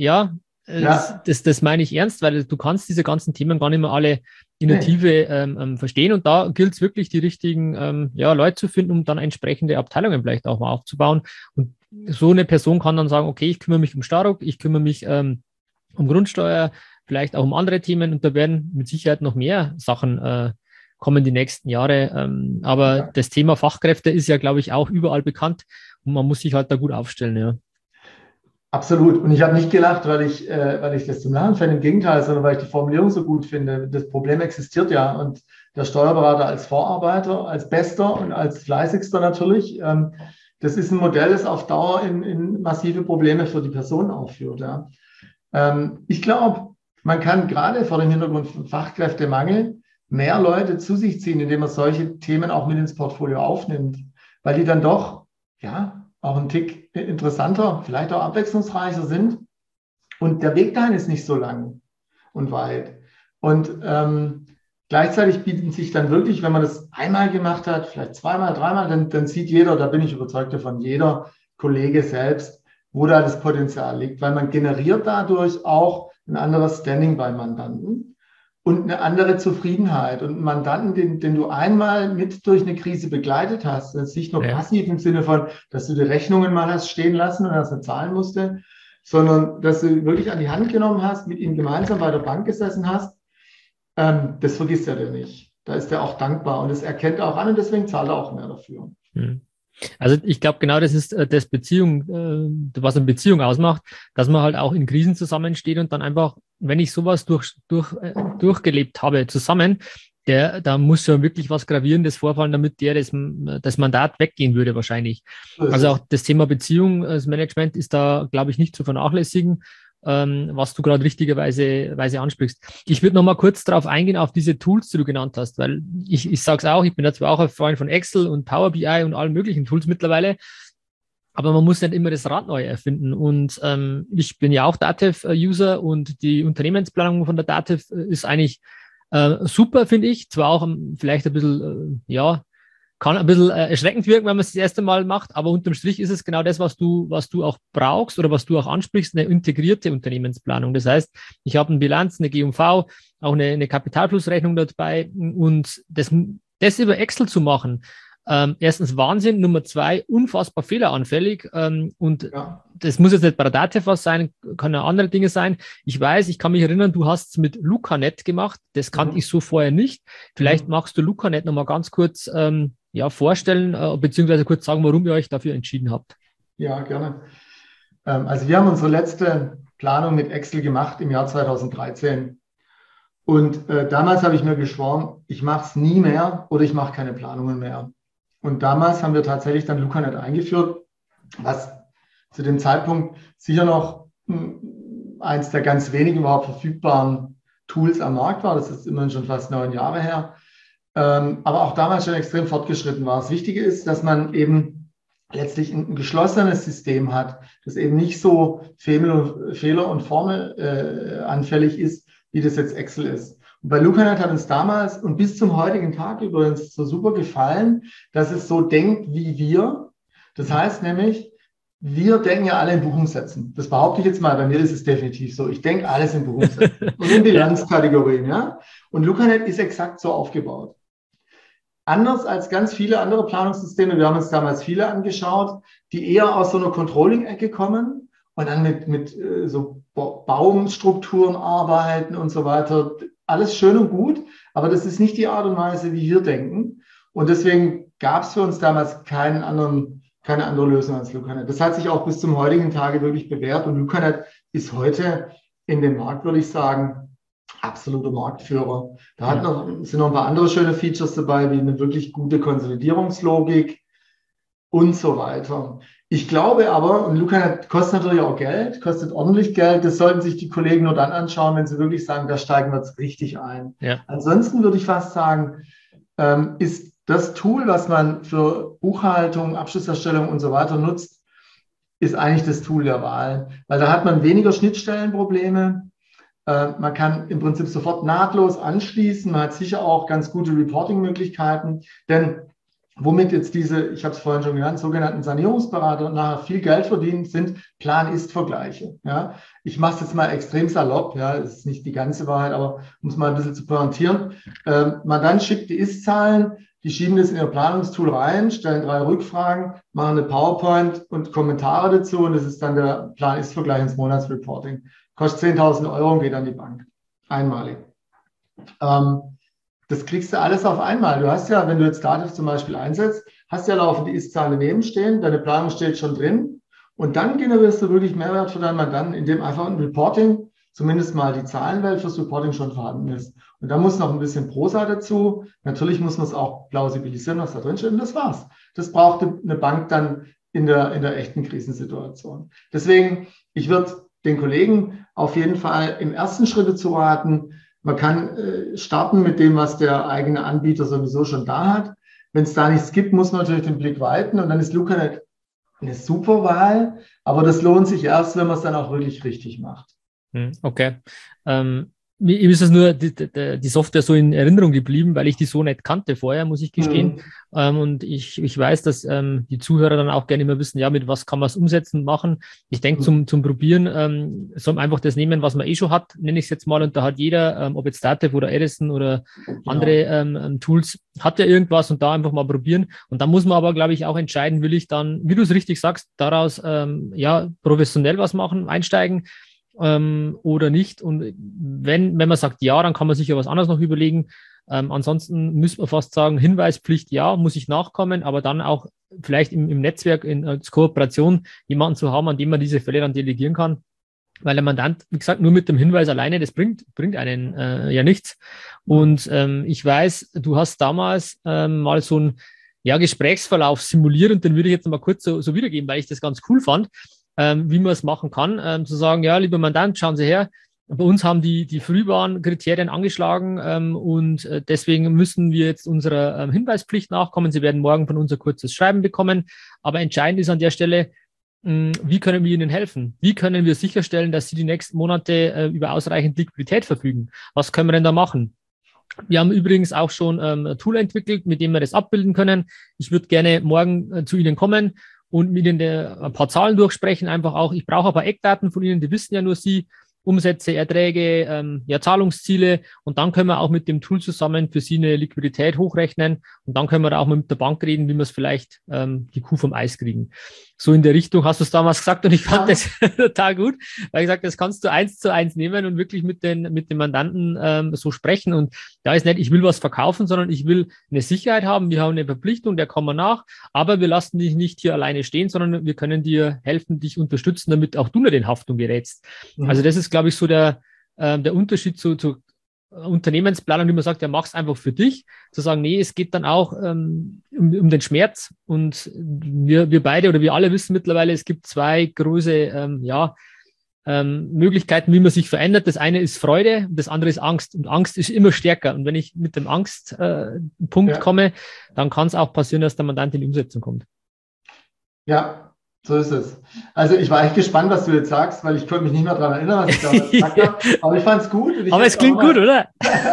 das meine ich ernst, weil du kannst diese ganzen Themen gar nicht mehr alle in der Tiefe verstehen. Und da gilt es wirklich, die richtigen Leute zu finden, um dann entsprechende Abteilungen vielleicht auch mal aufzubauen. Und so eine Person kann dann sagen, okay, ich kümmere mich um Starock, ich kümmere mich um Grundsteuer, vielleicht auch um andere Themen und da werden mit Sicherheit noch mehr Sachen kommen die nächsten Jahre. Aber das Thema Fachkräfte ist ja, glaube ich, auch überall bekannt und man muss sich halt da gut aufstellen, ja. Absolut. Und ich habe nicht gelacht, weil ich das zum Lachen fand, im Gegenteil, sondern weil ich die Formulierung so gut finde. Das Problem existiert ja und der Steuerberater als Vorarbeiter, als Bester und als Fleißigster natürlich, das ist ein Modell, das auf Dauer in massive Probleme für die Person aufführt. Ja. Ich glaube, man kann gerade vor dem Hintergrund von Fachkräftemangel mehr Leute zu sich ziehen, indem man solche Themen auch mit ins Portfolio aufnimmt, weil die dann doch ja auch ein Tick interessanter, vielleicht auch abwechslungsreicher sind. Und der Weg dahin ist nicht so lang und weit. Und gleichzeitig bieten sich dann wirklich, wenn man das einmal gemacht hat, vielleicht zweimal, dreimal, dann sieht jeder, da bin ich überzeugt davon, jeder Kollege selbst, wo da das Potenzial liegt, weil man generiert dadurch auch ein anderes Standing beim Mandanten und eine andere Zufriedenheit. Und einen Mandanten, den du einmal mit durch eine Krise begleitet hast, das ist nicht nur passiv im Sinne von, dass du die Rechnungen mal hast stehen lassen und dass er zahlen musste, sondern dass du wirklich an die Hand genommen hast, mit ihm gemeinsam bei der Bank gesessen hast, das vergisst er dir nicht. Da ist er auch dankbar und das erkennt er auch an und deswegen zahlt er auch mehr dafür. Also ich glaube, genau das ist das Beziehung, was eine Beziehung ausmacht, dass man halt auch in Krisen zusammensteht und dann einfach, wenn ich sowas durchgelebt habe zusammen, da muss ja wirklich was Gravierendes vorfallen, damit das Mandat weggehen würde wahrscheinlich. Also auch das Thema Beziehungsmanagement ist da, glaube ich, nicht zu vernachlässigen, was du gerade richtigerweise ansprichst. Ich würde noch mal kurz darauf eingehen, auf diese Tools, die du genannt hast, weil ich sage es auch, ich bin ja zwar auch ein Freund von Excel und Power BI und allen möglichen Tools mittlerweile, aber man muss nicht immer das Rad neu erfinden. Und ich bin ja auch Datev-User und die Unternehmensplanung von der Datev ist eigentlich super, finde ich. Zwar auch vielleicht ein bisschen, kann ein bisschen erschreckend wirken, wenn man es das erste Mal macht, aber unterm Strich ist es genau das, was du auch brauchst oder was du auch ansprichst, eine integrierte Unternehmensplanung. Das heißt, ich habe eine Bilanz, eine G&V, auch eine Kapitalflussrechnung dabei und das über Excel zu machen, erstens Wahnsinn, Nummer 2, unfassbar fehleranfällig und das muss jetzt nicht bei der Datev was sein, kann ja andere Dinge sein. Ich weiß, ich kann mich erinnern, du hast es mit LucaNet gemacht, das kannte ich so vorher nicht. Vielleicht magst du LucaNet nochmal ganz kurz vorstellen, beziehungsweise kurz sagen, warum ihr euch dafür entschieden habt. Ja, gerne. Also wir haben unsere letzte Planung mit Excel gemacht im Jahr 2013. Und damals habe ich mir geschworen, ich mache es nie mehr oder ich mache keine Planungen mehr. Und damals haben wir tatsächlich dann LucaNet eingeführt, was zu dem Zeitpunkt sicher noch eins der ganz wenigen überhaupt verfügbaren Tools am Markt war. Das ist immerhin schon fast 9 Jahre her. Aber auch damals schon extrem fortgeschritten war. Das Wichtige ist, dass man eben letztlich ein geschlossenes System hat, das eben nicht so Fehler- und Formel anfällig ist, wie das jetzt Excel ist. Und bei LucaNet hat uns damals und bis zum heutigen Tag übrigens so super gefallen, dass es so denkt wie wir. Das heißt nämlich, wir denken ja alle in Buchungssätzen. Das behaupte ich jetzt mal, bei mir ist es definitiv so. Ich denke alles in Buchungssätzen und in Bilanzkategorien. Ja? Und LucaNet ist exakt so aufgebaut. Anders als ganz viele andere Planungssysteme, wir haben uns damals viele angeschaut, die eher aus so einer Controlling-Ecke kommen und dann mit so Baumstrukturen arbeiten und so weiter. Alles schön und gut, aber das ist nicht die Art und Weise, wie wir denken. Und deswegen gab es für uns damals keine andere Lösung als LucaNet. Das hat sich auch bis zum heutigen Tage wirklich bewährt und LucaNet ist heute in dem Markt, würde ich sagen, absoluter Marktführer. Da sind noch ein paar andere schöne Features dabei, wie eine wirklich gute Konsolidierungslogik und so weiter. Ich glaube aber, und LucaNet kostet natürlich auch Geld, kostet ordentlich Geld, das sollten sich die Kollegen nur dann anschauen, wenn sie wirklich sagen, da steigen wir jetzt richtig ein. Ja. Ansonsten würde ich fast sagen, ist das Tool, was man für Buchhaltung, Abschlusserstellung und so weiter nutzt, ist eigentlich das Tool der Wahl, weil da hat man weniger Schnittstellenprobleme. Man kann im Prinzip sofort nahtlos anschließen. Man hat sicher auch ganz gute Reporting-Möglichkeiten, denn womit jetzt diese, ich habe es vorhin schon genannt, sogenannten Sanierungsberater nachher viel Geld verdienen, sind Plan-Ist-Vergleiche. Ja? Ich mache es jetzt mal extrem salopp, ja, das ist nicht die ganze Wahrheit, aber um es mal ein bisschen zu pointieren. Man dann schickt die Ist-Zahlen, die schieben das in ihr Planungstool rein, stellen 3 Rückfragen, machen eine PowerPoint und Kommentare dazu und das ist dann der Plan-Ist-Vergleich ins Monatsreporting. Kostet 10.000 € und geht an die Bank. Einmalig. Das kriegst du alles auf einmal. Du hast ja, wenn du jetzt Datev zum Beispiel einsetzt, hast ja laufende Ist-Zahlen daneben stehen, deine Planung steht schon drin und dann generierst du wirklich Mehrwert für deinen Mandanten, indem einfach ein Reporting, zumindest mal die Zahlenwelt fürs Reporting schon vorhanden ist. Und da muss noch ein bisschen Prosa dazu. Natürlich muss man es auch plausibilisieren, was da drin steht und das war's. Das braucht eine Bank dann in der echten Krisensituation. Deswegen, ich würde den Kollegen auf jeden Fall im ersten Schritt dazu raten, man kann starten mit dem, was der eigene Anbieter sowieso schon da hat. Wenn es da nichts gibt, muss man natürlich den Blick weiten und dann ist LookConnect eine super Wahl, aber das lohnt sich erst, wenn man es dann auch wirklich richtig macht. Okay. Mir ist es nur die Software so in Erinnerung geblieben, weil ich die so nicht kannte vorher, muss ich gestehen. Und ich weiß, dass die Zuhörer dann auch gerne immer wissen, ja, mit was kann man es umsetzen, machen. Ich denke, zum Probieren soll man einfach das nehmen, was man eh schon hat, nenne ich es jetzt mal. Und da hat jeder, ob jetzt Datev oder Edison oder andere Tools, hat ja irgendwas und da einfach mal probieren. Und da muss man aber, glaube ich, auch entscheiden, will ich dann, wie du es richtig sagst, daraus professionell was machen, einsteigen, oder nicht. Und wenn man sagt ja, dann kann man sich ja was anderes noch überlegen. Ansonsten müsste man fast sagen, Hinweispflicht, ja, muss ich nachkommen, aber dann auch vielleicht im Netzwerk als Kooperation jemanden zu haben, an dem man diese Fälle dann delegieren kann. Weil der Mandant, wie gesagt, nur mit dem Hinweis alleine, das bringt einen ja nichts. Und ich weiß, du hast damals mal so einen Gesprächsverlauf simuliert und den würde ich jetzt mal kurz so wiedergeben, weil ich das ganz cool fand, wie man es machen kann, zu sagen, ja, lieber Mandant, schauen Sie her, bei uns haben die Frühwarnkriterien angeschlagen und deswegen müssen wir jetzt unserer Hinweispflicht nachkommen. Sie werden morgen von uns ein kurzes Schreiben bekommen, aber entscheidend ist an der Stelle, wie können wir Ihnen helfen? Wie können wir sicherstellen, dass Sie die nächsten Monate über ausreichend Liquidität verfügen? Was können wir denn da machen? Wir haben übrigens auch schon ein Tool entwickelt, mit dem wir das abbilden können. Ich würde gerne morgen zu Ihnen kommen und mit Ihnen ein paar Zahlen durchsprechen, einfach auch, ich brauche ein paar Eckdaten von Ihnen, die wissen ja nur Sie, Umsätze, Erträge, Zahlungsziele und dann können wir auch mit dem Tool zusammen für Sie eine Liquidität hochrechnen und dann können wir da auch mit der Bank reden, wie wir es vielleicht die Kuh vom Eis kriegen. So in der Richtung hast du es damals gesagt und ich fand das total gut, weil ich gesagt, das kannst du 1:1 nehmen und wirklich mit den Mandanten so sprechen und da ist nicht, ich will was verkaufen, sondern ich will eine Sicherheit haben, wir haben eine Verpflichtung, der kommen wir nach, aber wir lassen dich nicht hier alleine stehen, sondern wir können dir helfen, dich unterstützen, damit auch du nicht in Haftung gerätst. Also das ist, glaube ich, so der Unterschied zu Unternehmensplanung, wie man sagt, ja, mach's einfach für dich, zu sagen, nee, es geht dann auch um den Schmerz und wir beide oder wir alle wissen mittlerweile, es gibt zwei große Möglichkeiten, wie man sich verändert. Das eine ist Freude, das andere ist Angst und Angst ist immer stärker und wenn ich mit dem Angstpunkt komme, dann kann es auch passieren, dass der Mandant in die Umsetzung kommt. Ja, so ist es. Also ich war echt gespannt, was du jetzt sagst, weil ich konnte mich nicht mehr daran erinnern, was ich damals gesagt habe. Aber ich fand es gut. Aber es klingt gut, oder?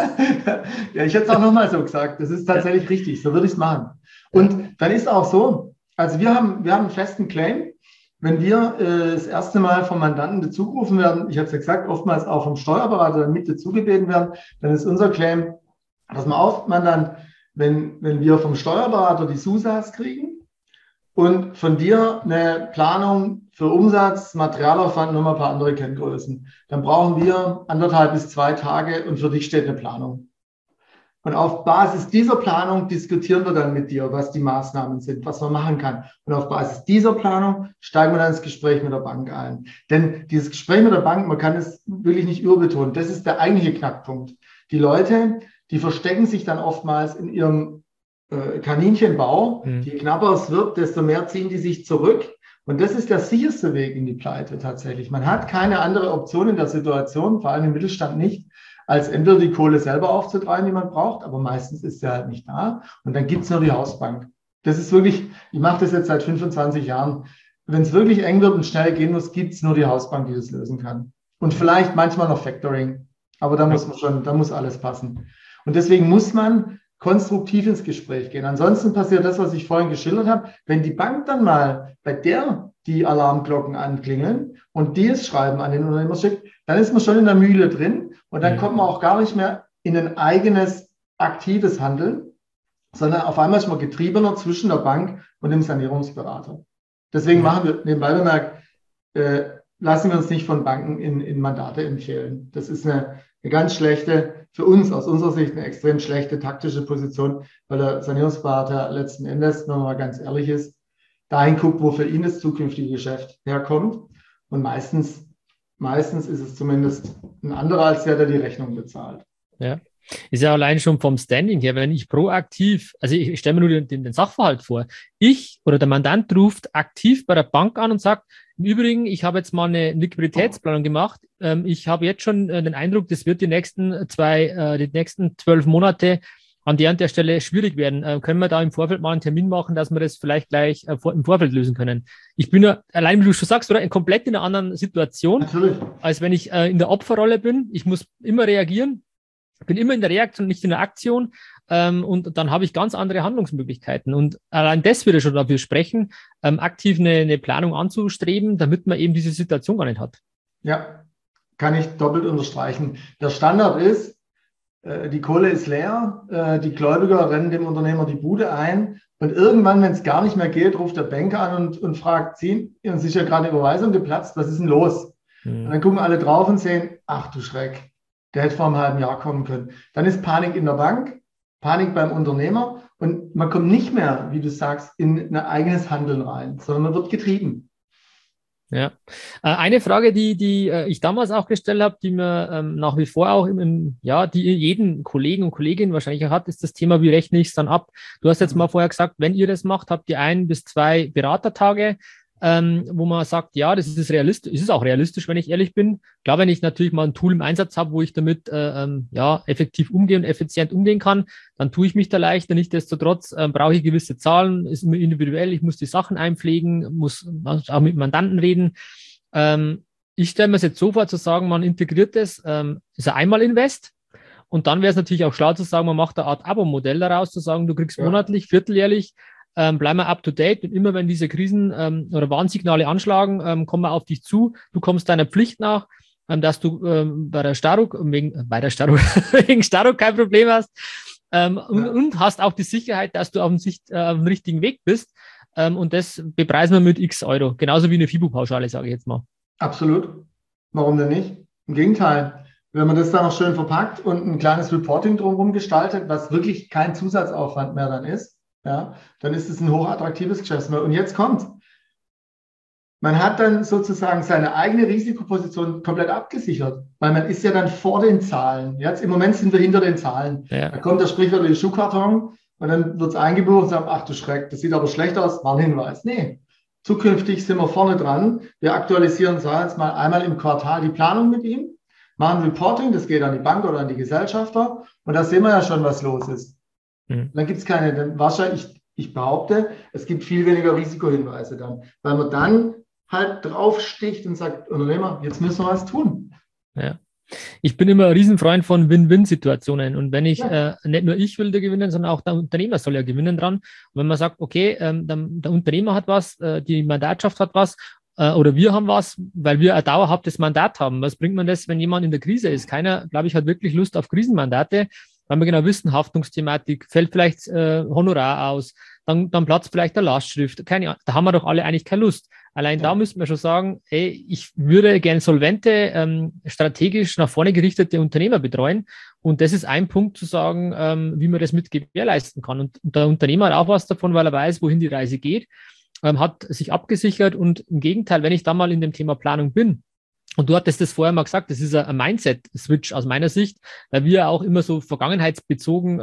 Ja, ich hätte es auch nochmal so gesagt. Das ist tatsächlich richtig. So würde ich es machen. Und dann ist auch so, also wir haben einen festen Claim. Wenn wir das erste Mal vom Mandanten dazugerufen werden, ich habe es ja gesagt, oftmals auch vom Steuerberater mit dazugebeten werden, dann ist unser Claim, pass mal auf, Mandant, wenn wir vom Steuerberater die SUSAs kriegen, und von dir eine Planung für Umsatz, Materialaufwand, nochmal ein paar andere Kenngrößen. Dann brauchen wir 1,5 bis 2 Tage und für dich steht eine Planung. Und auf Basis dieser Planung diskutieren wir dann mit dir, was die Maßnahmen sind, was man machen kann. Und auf Basis dieser Planung steigen wir dann ins Gespräch mit der Bank ein. Denn dieses Gespräch mit der Bank, man kann es wirklich nicht überbetonen, das ist der eigentliche Knackpunkt. Die Leute, die verstecken sich dann oftmals in ihrem Kaninchenbau, je knapper es wird, desto mehr ziehen die sich zurück. Und das ist der sicherste Weg in die Pleite tatsächlich. Man hat keine andere Option in der Situation, vor allem im Mittelstand nicht, als entweder die Kohle selber aufzutreiben, die man braucht, aber meistens ist sie halt nicht da. Und dann gibt's nur die Hausbank. Das ist wirklich, ich mache das jetzt seit 25 Jahren. Wenn es wirklich eng wird und schnell gehen muss, gibt's nur die Hausbank, die das lösen kann. Und vielleicht manchmal noch Factoring. Aber da muss alles passen. Und deswegen muss man konstruktiv ins Gespräch gehen. Ansonsten passiert das, was ich vorhin geschildert habe. Wenn die Bank dann mal bei der die Alarmglocken anklingeln und die es schreiben an den Unternehmer schickt, dann ist man schon in der Mühle drin und dann kommt man auch gar nicht mehr in ein eigenes aktives Handeln, sondern auf einmal ist man getriebener zwischen der Bank und dem Sanierungsberater. Deswegen machen wir nebenbei bemerkt, lassen wir uns nicht von Banken in Mandate empfehlen. Das ist eine ganz schlechte, für uns aus unserer Sicht eine extrem schlechte taktische Position, weil der Sanierungsberater letzten Endes, wenn man mal ganz ehrlich ist, dahin guckt, wo für ihn das zukünftige Geschäft herkommt. Und meistens ist es zumindest ein anderer als der die Rechnung bezahlt. Ja. Ist ja allein schon vom Standing her, wenn ich proaktiv, also ich stelle mir nur den Sachverhalt vor, ich oder der Mandant ruft aktiv bei der Bank an und sagt, im Übrigen, ich habe jetzt mal eine Liquiditätsplanung gemacht. Ich habe jetzt schon den Eindruck, das wird die nächsten 12 Monate an der und der Stelle schwierig werden. Können wir da im Vorfeld mal einen Termin machen, dass wir das vielleicht gleich im Vorfeld lösen können? Ich bin ja, allein wie du schon sagst, oder komplett in einer anderen Situation, Natürlich. als wenn ich in der Opferrolle bin. Ich muss immer reagieren. Bin immer in der Reaktion, nicht in der Aktion, und dann habe ich ganz andere Handlungsmöglichkeiten. Und allein das würde schon dafür sprechen, aktiv eine Planung anzustreben, damit man eben diese Situation gar nicht hat. Ja, kann ich doppelt unterstreichen. Der Standard ist, die Kohle ist leer, die Gläubiger rennen dem Unternehmer die Bude ein und irgendwann, wenn es gar nicht mehr geht, ruft der Banker an und fragt, Sie, uns ist ja gerade eine Überweisung geplatzt, was ist denn los? Und dann gucken alle drauf und sehen, ach du Schreck, der hätte vor einem halben Jahr kommen können. Dann ist Panik in der Bank, Panik beim Unternehmer und man kommt nicht mehr, wie du sagst, in ein eigenes Handeln rein, sondern man wird getrieben. Ja, eine Frage, die ich damals auch gestellt habe, die mir nach wie vor auch die jeden Kollegen und Kollegin wahrscheinlich auch hat, ist das Thema, wie rechne ich es dann ab? Du hast jetzt mal vorher gesagt, wenn ihr das macht, habt ihr 1 bis 2 Beratertage, wo man sagt, ja, das ist realistisch, es ist auch realistisch, wenn ich ehrlich bin. Klar, wenn ich natürlich mal ein Tool im Einsatz habe, wo ich damit effektiv umgehen und effizient umgehen kann, dann tue ich mich da leichter. Nichtsdestotrotz brauche ich gewisse Zahlen, ist immer individuell, ich muss die Sachen einpflegen, muss auch mit Mandanten reden. Ich stelle mir es jetzt so vor, zu sagen, man integriert das, ist ein Einmal-Invest. Und dann wäre es natürlich auch schlau zu sagen, man macht eine Art Abo-Modell daraus, zu sagen, du kriegst monatlich, vierteljährlich, bleiben wir up to date und immer wenn diese Krisen oder Warnsignale anschlagen, kommen wir auf dich zu. Du kommst deiner Pflicht nach, dass du wegen Staruk kein Problem hast und hast auch die Sicherheit, dass du auf dem richtigen Weg bist. Und das bepreisen wir mit x Euro. Genauso wie eine FIBO-Pauschale, sage ich jetzt mal. Absolut. Warum denn nicht? Im Gegenteil. Wenn man das dann noch schön verpackt und ein kleines Reporting drumherum gestaltet, was wirklich kein Zusatzaufwand mehr dann ist, ja, dann ist es ein hochattraktives Geschäftsmodell. Und jetzt kommt, man hat dann sozusagen seine eigene Risikoposition komplett abgesichert, weil man ist ja dann vor den Zahlen. Jetzt im Moment sind wir hinter den Zahlen. Ja. Da kommt der sprichwörtliche Schuhkarton und dann wird es eingebucht und sagt, ach du Schreck, das sieht aber schlecht aus, Warnhinweis. Nee, zukünftig sind wir vorne dran. Wir aktualisieren, sagen wir jetzt mal, einmal im Quartal die Planung mit ihm, machen Reporting, das geht an die Bank oder an die Gesellschafter und da sehen wir ja schon, was los ist. Dann gibt es keine, dann wahrscheinlich, ich behaupte, es gibt viel weniger Risikohinweise dann, weil man dann halt draufsticht und sagt, Unternehmer, jetzt müssen wir was tun. Ja. Ich bin immer ein Riesenfreund von Win-Win-Situationen und wenn ich, nicht nur ich will da gewinnen, sondern auch der Unternehmer soll ja gewinnen dran. Und wenn man sagt, okay, der Unternehmer hat was, die Mandatschaft hat was, oder wir haben was, weil wir ein dauerhaftes Mandat haben. Was bringt man das, wenn jemand in der Krise ist? Keiner, glaube ich, hat wirklich Lust auf Krisenmandate, weil wir genau wissen, Haftungsthematik, fällt vielleicht Honorar aus, dann platzt vielleicht der Lastschrift. Keine Ahnung, da haben wir doch alle eigentlich keine Lust. Allein da müssten wir schon sagen, ich würde gerne solvente, strategisch nach vorne gerichtete Unternehmer betreuen. Und das ist ein Punkt zu sagen, wie man das mit gewährleisten kann. Und der Unternehmer hat auch was davon, weil er weiß, wohin die Reise geht, hat sich abgesichert. Und im Gegenteil, wenn ich da mal in dem Thema Planung bin, und du hattest das vorher mal gesagt, das ist ein Mindset-Switch aus meiner Sicht, weil wir auch immer so vergangenheitsbezogen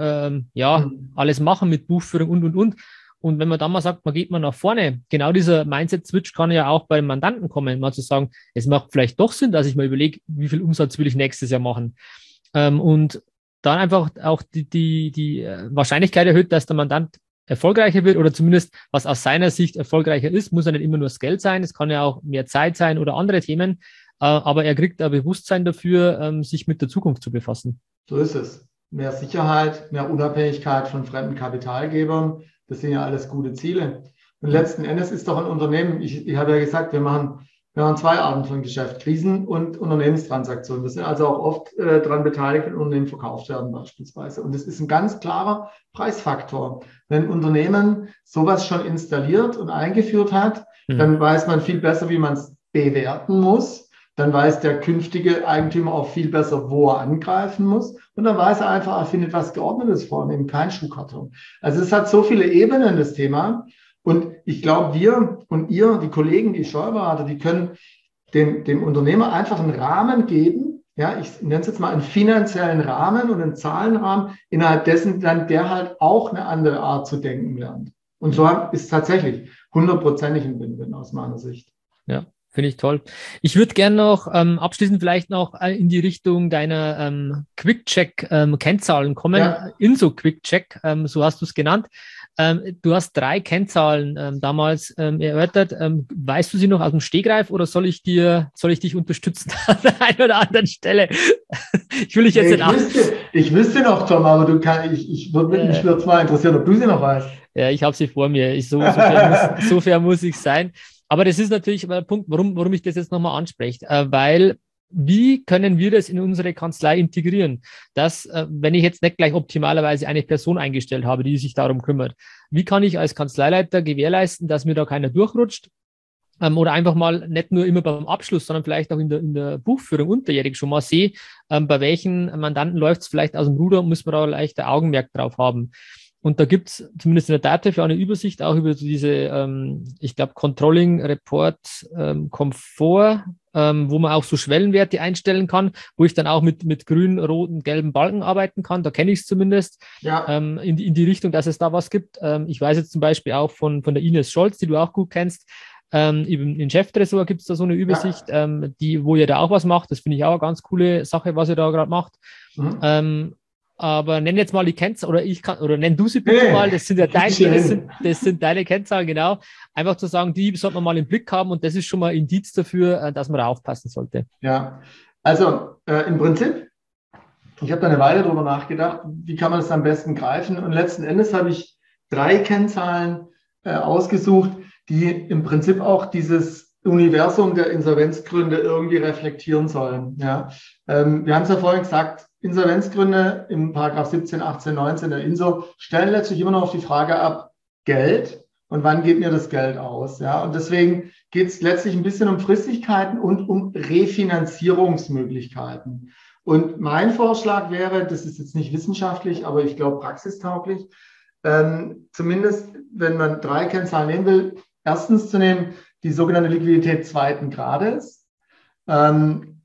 alles machen mit Buchführung und. Und wenn man dann mal sagt, man geht mal nach vorne, genau dieser Mindset-Switch kann ja auch beim Mandanten kommen, mal zu sagen, es macht vielleicht doch Sinn, dass ich mal überlege, wie viel Umsatz will ich nächstes Jahr machen. Und dann einfach auch die Wahrscheinlichkeit erhöht, dass der Mandant erfolgreicher wird oder zumindest, was aus seiner Sicht erfolgreicher ist, muss ja nicht immer nur das Geld sein, es kann ja auch mehr Zeit sein oder andere Themen. Aber er kriegt ein Bewusstsein dafür, sich mit der Zukunft zu befassen. So ist es. Mehr Sicherheit, mehr Unabhängigkeit von fremden Kapitalgebern. Das sind ja alles gute Ziele. Und letzten Endes ist doch ein Unternehmen, ich habe ja gesagt, wir machen 2 Arten von Geschäft, Krisen- und Unternehmenstransaktionen. Wir sind also auch oft daran beteiligt, wenn Unternehmen verkauft werden beispielsweise. Und das ist ein ganz klarer Preisfaktor. Wenn ein Unternehmen sowas schon installiert und eingeführt hat, dann weiß man viel besser, wie man es bewerten muss. Dann weiß der künftige Eigentümer auch viel besser, wo er angreifen muss. Und dann weiß er einfach, er findet was Geordnetes vor, eben kein Schuhkarton. Also es hat so viele Ebenen, das Thema. Und ich glaube, wir und ihr, die Kollegen, die Steuerberater, die können dem Unternehmer einfach einen Rahmen geben, ja, ich nenne es jetzt mal einen finanziellen Rahmen und einen Zahlenrahmen, innerhalb dessen dann der halt auch eine andere Art zu denken lernt. Und so ist tatsächlich 100%ig ein Win-Win aus meiner Sicht. Ja, finde ich toll. Ich würde gerne noch abschließend vielleicht noch in die Richtung deiner Quick-Check-Kennzahlen kommen. Ja. INSO-Quick-Check, so hast du es genannt. Du hast 3 Kennzahlen damals erörtert. Weißt du sie noch aus dem Stegreif oder soll ich dich unterstützen an der einen oder anderen Stelle? Ich will dich jetzt ich wüsste noch, Tom, aber mich würde es mal interessieren, ob du sie noch weißt. Ja, ich habe sie vor mir. So fair muss ich sein. Aber das ist natürlich der Punkt, warum ich das jetzt nochmal anspreche. Weil wie können wir das in unsere Kanzlei integrieren? Dass, wenn ich jetzt nicht gleich optimalerweise eine Person eingestellt habe, die sich darum kümmert, wie kann ich als Kanzleileiter gewährleisten, dass mir da keiner durchrutscht? Oder einfach mal nicht nur immer beim Abschluss, sondern vielleicht auch in der Buchführung unterjährig schon mal sehe, bei welchen Mandanten läuft es vielleicht aus dem Ruder und müssen wir da leicht ein Augenmerk drauf haben. Und da gibt es zumindest in der DATEV eine Übersicht auch über diese, ich glaube, Controlling Report Komfort, wo man auch so Schwellenwerte einstellen kann, wo ich dann auch mit grünen, roten, gelben Balken arbeiten kann. Da kenne ich es zumindest in die Richtung, dass es da was gibt. Ich weiß jetzt zum Beispiel auch von der Ines Scholz, die du auch gut kennst. In Cheftresor gibt es da so eine Übersicht, wo ihr da auch was macht. Das finde ich auch eine ganz coole Sache, was ihr da gerade macht. Aber nenn jetzt mal die Kennzahlen, oder nenn du sie bitte mal, das sind ja das sind deine Kennzahlen, genau. Einfach zu sagen, die sollte man mal im Blick haben und das ist schon mal ein Indiz dafür, dass man da aufpassen sollte. Ja, also im Prinzip, ich habe da eine Weile drüber nachgedacht, wie kann man das am besten greifen, und letzten Endes habe ich 3 Kennzahlen ausgesucht, die im Prinzip auch dieses Universum der Insolvenzgründe irgendwie reflektieren sollen. Ja? Wir haben es ja vorhin gesagt, Insolvenzgründe im Paragraph 17, 18, 19 der INSO stellen letztlich immer noch auf die Frage ab, Geld und wann geht mir das Geld aus. Ja? Und deswegen geht es letztlich ein bisschen um Fristigkeiten und um Refinanzierungsmöglichkeiten. Und mein Vorschlag wäre, das ist jetzt nicht wissenschaftlich, aber ich glaube praxistauglich, zumindest wenn man 3 Kennzahlen nehmen will, erstens zu nehmen die sogenannte Liquidität 2. Grades, sondern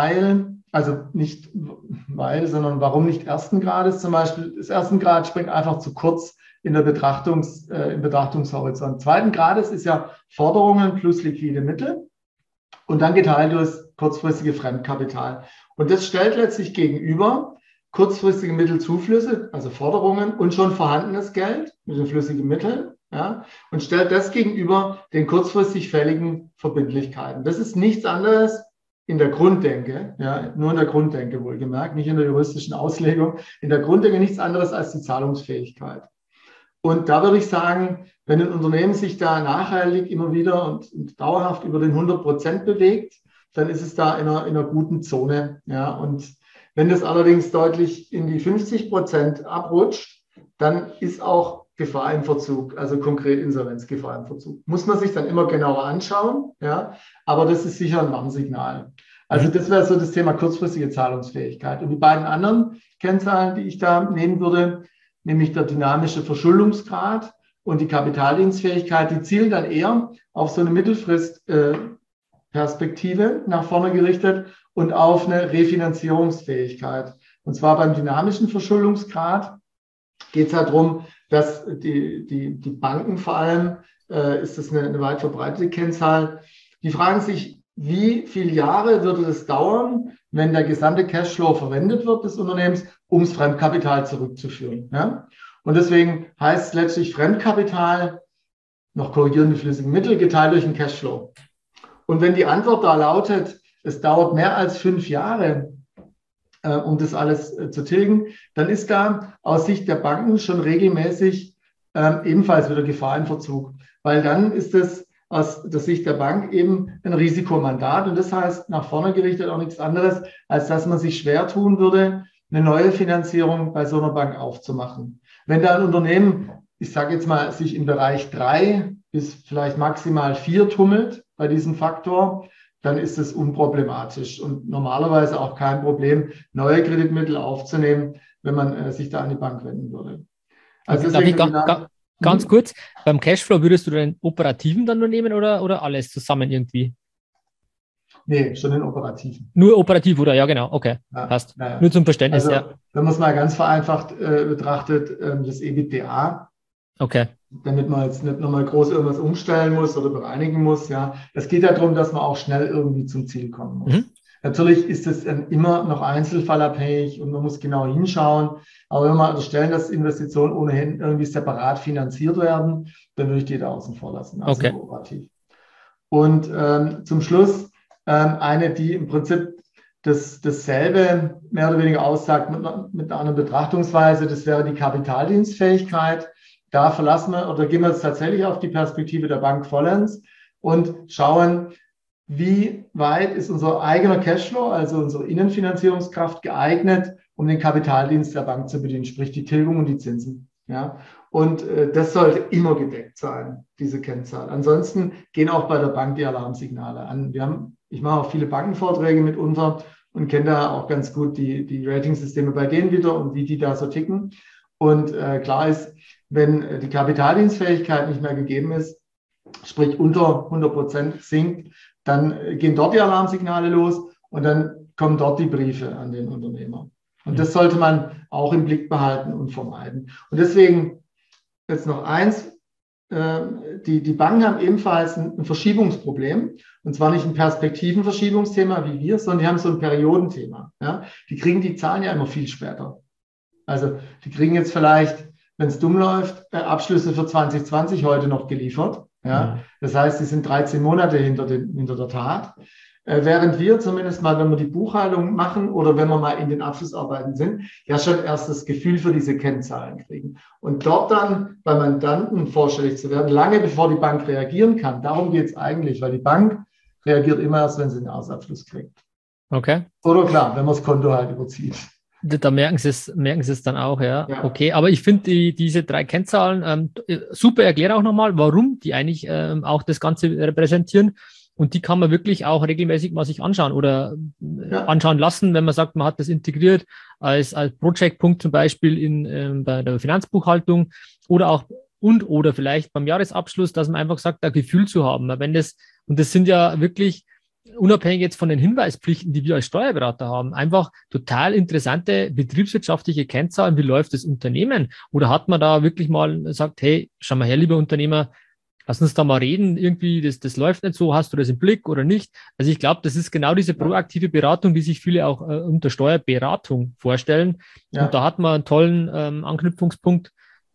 warum nicht 1. Grades zum Beispiel? Das 1. Grad springt einfach zu kurz im Betrachtungshorizont. 2. Grades ist ja Forderungen plus liquide Mittel und dann geteilt durch kurzfristige Fremdkapital. Und das stellt letztlich gegenüber kurzfristige Mittelzuflüsse, also Forderungen und schon vorhandenes Geld mit den flüssigen Mitteln, ja, und stellt das gegenüber den kurzfristig fälligen Verbindlichkeiten. Das ist nichts anderes in der Grunddenke, ja, nur in der Grunddenke wohlgemerkt, nicht in der juristischen Auslegung, in der Grunddenke nichts anderes als die Zahlungsfähigkeit. Und da würde ich sagen, wenn ein Unternehmen sich da nachhaltig immer wieder und dauerhaft über den 100% bewegt, dann ist es da in einer guten Zone, ja, und wenn das allerdings deutlich in die 50% abrutscht, dann ist auch Gefahr im Verzug, also konkret Insolvenzgefahr im Verzug. Muss man sich dann immer genauer anschauen, ja, aber das ist sicher ein Warnsignal. Also das wäre so das Thema kurzfristige Zahlungsfähigkeit. Und die beiden anderen Kennzahlen, die ich da nehmen würde, nämlich der dynamische Verschuldungsgrad und die Kapitaldienstfähigkeit, die zielen dann eher auf so eine Mittelfristperspektive nach vorne gerichtet und auf eine Refinanzierungsfähigkeit. Und zwar beim dynamischen Verschuldungsgrad geht es halt darum, dass die Banken vor allem, ist das eine weit verbreitete Kennzahl, die fragen sich, wie viele Jahre würde es dauern, wenn der gesamte Cashflow verwendet wird des Unternehmens, um das Fremdkapital zurückzuführen. Ja? Und deswegen heißt es letztlich Fremdkapital, noch korrigierende flüssige Mittel, geteilt durch den Cashflow. Und wenn die Antwort da lautet, es dauert mehr als 5 Jahre, um das alles zu tilgen, dann ist da aus Sicht der Banken schon regelmäßig ebenfalls wieder Gefahr im Verzug. Weil dann ist es aus der Sicht der Bank eben ein Risikomandat. Und das heißt, nach vorne gerichtet auch nichts anderes, als dass man sich schwer tun würde, eine neue Finanzierung bei so einer Bank aufzumachen. Wenn da ein Unternehmen, ich sage jetzt mal, sich im Bereich 3 bis vielleicht maximal 4 tummelt bei diesem Faktor, dann ist es unproblematisch und normalerweise auch kein Problem, neue Kreditmittel aufzunehmen, wenn man sich da an die Bank wenden würde. Also darf ich ganz kurz, beim Cashflow würdest du den operativen dann nur nehmen oder alles zusammen irgendwie? Nee, schon den operativen. Nur operativ, oder? Ja, genau. Okay, ja, passt. ja. Nur zum Verständnis, also, ja. wenn man es mal ganz vereinfacht betrachtet, das EBITDA, Okay. damit man jetzt nicht nochmal groß irgendwas umstellen muss oder bereinigen muss. Ja, es geht ja darum, dass man auch schnell irgendwie zum Ziel kommen muss. Natürlich ist es immer noch einzelfallabhängig und man muss genau hinschauen. Aber wenn wir unterstellen, dass Investitionen ohnehin irgendwie separat finanziert werden, dann würde ich die da außen vor lassen, also Okay. operativ. Und zum Schluss eine, die im Prinzip dasselbe mehr oder weniger aussagt mit einer anderen Betrachtungsweise, das wäre die Kapitaldienstfähigkeit. Da verlassen wir oder gehen wir jetzt tatsächlich auf die Perspektive der Bank vollends und schauen, wie weit ist unser eigener Cashflow, also unsere Innenfinanzierungskraft, geeignet, um den Kapitaldienst der Bank zu bedienen, sprich die Tilgung und die Zinsen. Ja? Und das sollte immer gedeckt sein, diese Kennzahl. Ansonsten gehen auch bei der Bank die Alarmsignale an. Ich mache auch viele Bankenvorträge mitunter und kenne da auch ganz gut die Ratingsysteme bei denen wieder und wie die da so ticken. Und klar ist, wenn die Kapitaldienstfähigkeit nicht mehr gegeben ist, sprich unter 100% sinkt, dann gehen dort die Alarmsignale los und dann kommen dort die Briefe an den Unternehmer. Und das sollte man auch im Blick behalten und vermeiden. Und deswegen jetzt noch eins, die Banken haben ebenfalls ein Verschiebungsproblem. Und zwar nicht ein Perspektivenverschiebungsthema wie wir, sondern die haben so ein Periodenthema. Ja? Die kriegen die Zahlen ja immer viel später. Also die kriegen jetzt vielleicht, wenn es dumm läuft, Abschlüsse für 2020 heute noch geliefert. Ja? Das heißt, sie sind 13 Monate hinter der Tat. Während wir zumindest mal, wenn wir die Buchhaltung machen oder wenn wir mal in den Abschlussarbeiten sind, ja schon erst das Gefühl für diese Kennzahlen kriegen. Und dort dann bei Mandanten vorstellig zu werden, lange bevor die Bank reagieren kann. Darum geht es eigentlich, weil die Bank reagiert immer erst, wenn sie einen Jahresabschluss kriegt. Okay. Oder klar, wenn man das Konto halt überzieht. Da merken sie es dann auch, ja. Okay, aber ich finde diese 3 Kennzahlen super, erkläre auch nochmal, warum die eigentlich auch das Ganze repräsentieren. Und die kann man wirklich auch regelmäßig mal sich anschauen oder anschauen lassen, wenn man sagt, man hat das integriert als Project-Punkt zum Beispiel bei der Finanzbuchhaltung oder auch oder vielleicht beim Jahresabschluss, dass man einfach sagt, ein Gefühl zu haben. Und das sind ja wirklich unabhängig jetzt von den Hinweispflichten, die wir als Steuerberater haben, einfach total interessante betriebswirtschaftliche Kennzahlen. Wie läuft das Unternehmen? Oder hat man da wirklich mal gesagt, hey, schau mal her, lieber Unternehmer, lass uns da mal reden, irgendwie, das läuft nicht so, hast du das im Blick oder nicht? Also ich glaube, das ist genau diese proaktive Beratung, die sich viele auch unter Steuerberatung vorstellen. Ja. Und da hat man einen tollen Anknüpfungspunkt,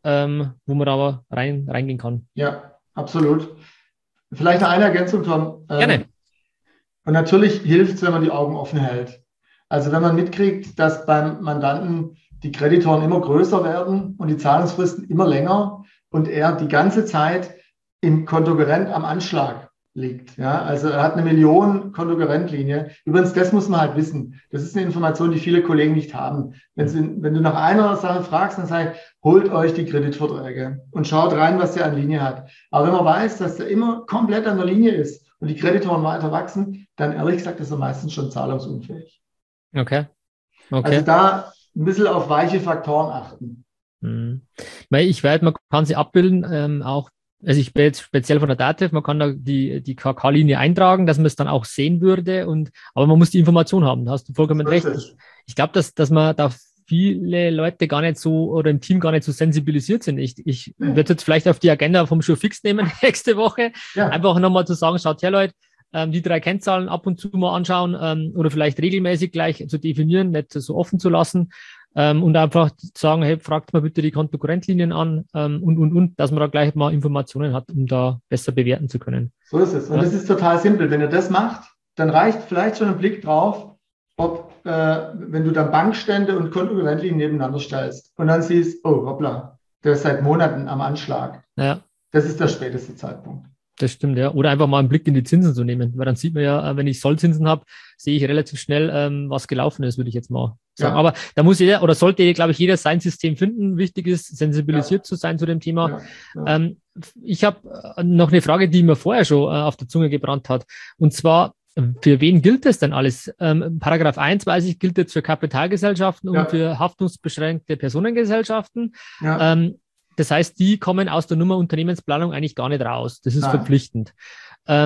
wo man da reingehen kann. Ja, absolut. Vielleicht noch eine Ergänzung, Tom. Gerne. Und natürlich hilft es, wenn man die Augen offen hält. Also wenn man mitkriegt, dass beim Mandanten die Kreditoren immer größer werden und die Zahlungsfristen immer länger und er die ganze Zeit im Kontokorrent am Anschlag liegt. Ja, also er hat 1 Million Kontokorrentlinie. Übrigens, das muss man halt wissen. Das ist eine Information, die viele Kollegen nicht haben. Wenn du nach einer Sache fragst, dann sag ich, holt euch die Kreditverträge und schaut rein, was der an Linie hat. Aber wenn man weiß, dass der immer komplett an der Linie ist und die Kreditoren weiter wachsen, dann ehrlich gesagt ist er meistens schon zahlungsunfähig. Okay. Also da ein bisschen auf weiche Faktoren achten. Weil man kann sie abbilden, auch. Also ich bin jetzt speziell von der DATEV, man kann da die KK-Linie eintragen, dass man es dann auch sehen würde, aber man muss die Information haben, da hast du vollkommen recht. Ich glaube, dass man da viele Leute gar nicht so oder im Team gar nicht so sensibilisiert sind. Ich würde jetzt vielleicht auf die Agenda vom Showfix nehmen nächste Woche, einfach nochmal zu sagen, schaut her Leute, die 3 Kennzahlen ab und zu mal anschauen oder vielleicht regelmäßig gleich zu definieren, nicht so offen zu lassen. Und einfach sagen, hey, fragt mal bitte die Kontokorrentlinien an und, dass man da gleich mal Informationen hat, um da besser bewerten zu können. So ist es. Und das ist total simpel. Wenn ihr das macht, dann reicht vielleicht schon ein Blick drauf, ob, wenn du dann Bankstände und Kontokorrentlinien nebeneinander stellst und dann siehst, oh, hoppla, der ist seit Monaten am Anschlag. Ja. Das ist der späteste Zeitpunkt. Das stimmt, ja. Oder einfach mal einen Blick in die Zinsen zu nehmen, weil dann sieht man ja, wenn ich Sollzinsen habe, sehe ich relativ schnell, was gelaufen ist, würde ich jetzt mal sagen. Ja. Aber da muss jeder oder sollte, glaube ich, jeder sein System finden. Wichtig ist, sensibilisiert zu sein zu dem Thema. Ja. Ich habe noch eine Frage, die mir vorher schon auf der Zunge gebrannt hat. Und zwar, für wen gilt das denn alles? Paragraph 1, weiß ich, gilt jetzt für Kapitalgesellschaften und für haftungsbeschränkte Personengesellschaften. Ja. Das heißt, die kommen aus der Nummer Unternehmensplanung eigentlich gar nicht raus. Das ist verpflichtend.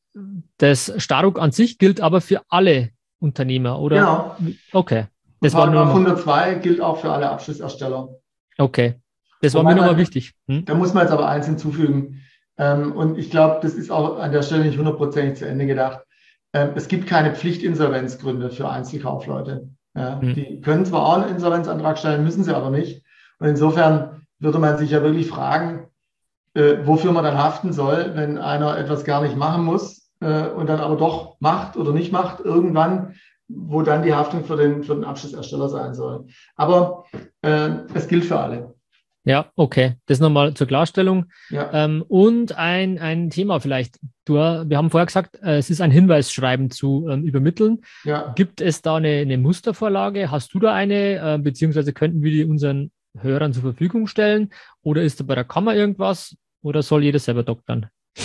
das Staruk an sich gilt aber für alle Unternehmer, oder? Genau. Okay. Das Paragraph 102 gilt auch für alle Abschlussersteller. Okay. Das war mir nochmal wichtig. Da muss man jetzt aber eins hinzufügen. Und ich glaube, das ist auch an der Stelle nicht 100% zu Ende gedacht. Es gibt keine Pflichtinsolvenzgründe für Einzelkaufleute. Ja, die können zwar auch einen Insolvenzantrag stellen, müssen sie aber nicht. Und insofern würde man sich ja wirklich fragen, wofür man dann haften soll, wenn einer etwas gar nicht machen muss und dann aber doch macht oder nicht macht, irgendwann, wo dann die Haftung für den Abschlussersteller sein soll. Aber es gilt für alle. Ja, okay. Das nochmal zur Klarstellung. Ja. Und ein Thema vielleicht. Wir haben vorher gesagt, es ist ein Hinweisschreiben zu übermitteln. Ja. Gibt es da eine Mustervorlage? Hast du da eine? Beziehungsweise könnten wir die unseren Hörern zur Verfügung stellen? Oder ist da bei der Kammer irgendwas? Oder soll jeder selber doktern?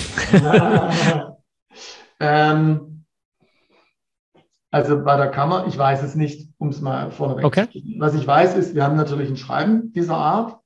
Also bei der Kammer, ich weiß es nicht, um es mal vorneweg zu sagen. Was ich weiß, ist, wir haben natürlich ein Schreiben dieser Art.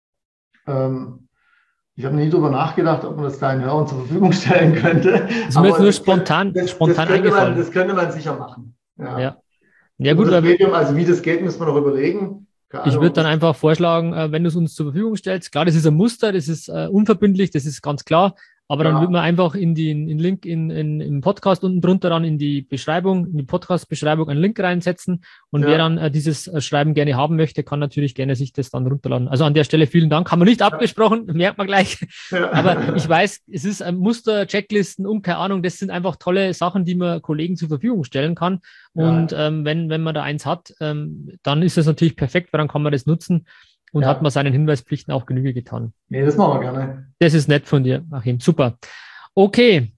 Ich habe nie darüber nachgedacht, ob man das deinen Hörern zur Verfügung stellen könnte. Das ist mir jetzt nur spontan eingefallen. Das könnte man sicher machen. Ja gut. Das Medium, also wie das geht, müssen wir noch überlegen. Ich würde dann einfach vorschlagen, wenn du es uns zur Verfügung stellst, klar, das ist ein Muster, das ist unverbindlich, das ist ganz klar, aber dann würde man einfach in den Link im Podcast unten drunter dann in die Podcast-Beschreibung einen Link reinsetzen und wer dann dieses Schreiben gerne haben möchte, kann natürlich gerne sich das dann runterladen. Also an der Stelle vielen Dank, haben wir nicht abgesprochen, merkt man gleich, aber ich weiß, es ist ein Muster, Checklisten und keine Ahnung, das sind einfach tolle Sachen, die man Kollegen zur Verfügung stellen kann und wenn man da eins hat, dann ist das natürlich perfekt, weil dann kann man das nutzen. Und hat man seinen Hinweispflichten auch Genüge getan. Nee, das machen wir gerne. Das ist nett von dir, Achim. Super. Okay.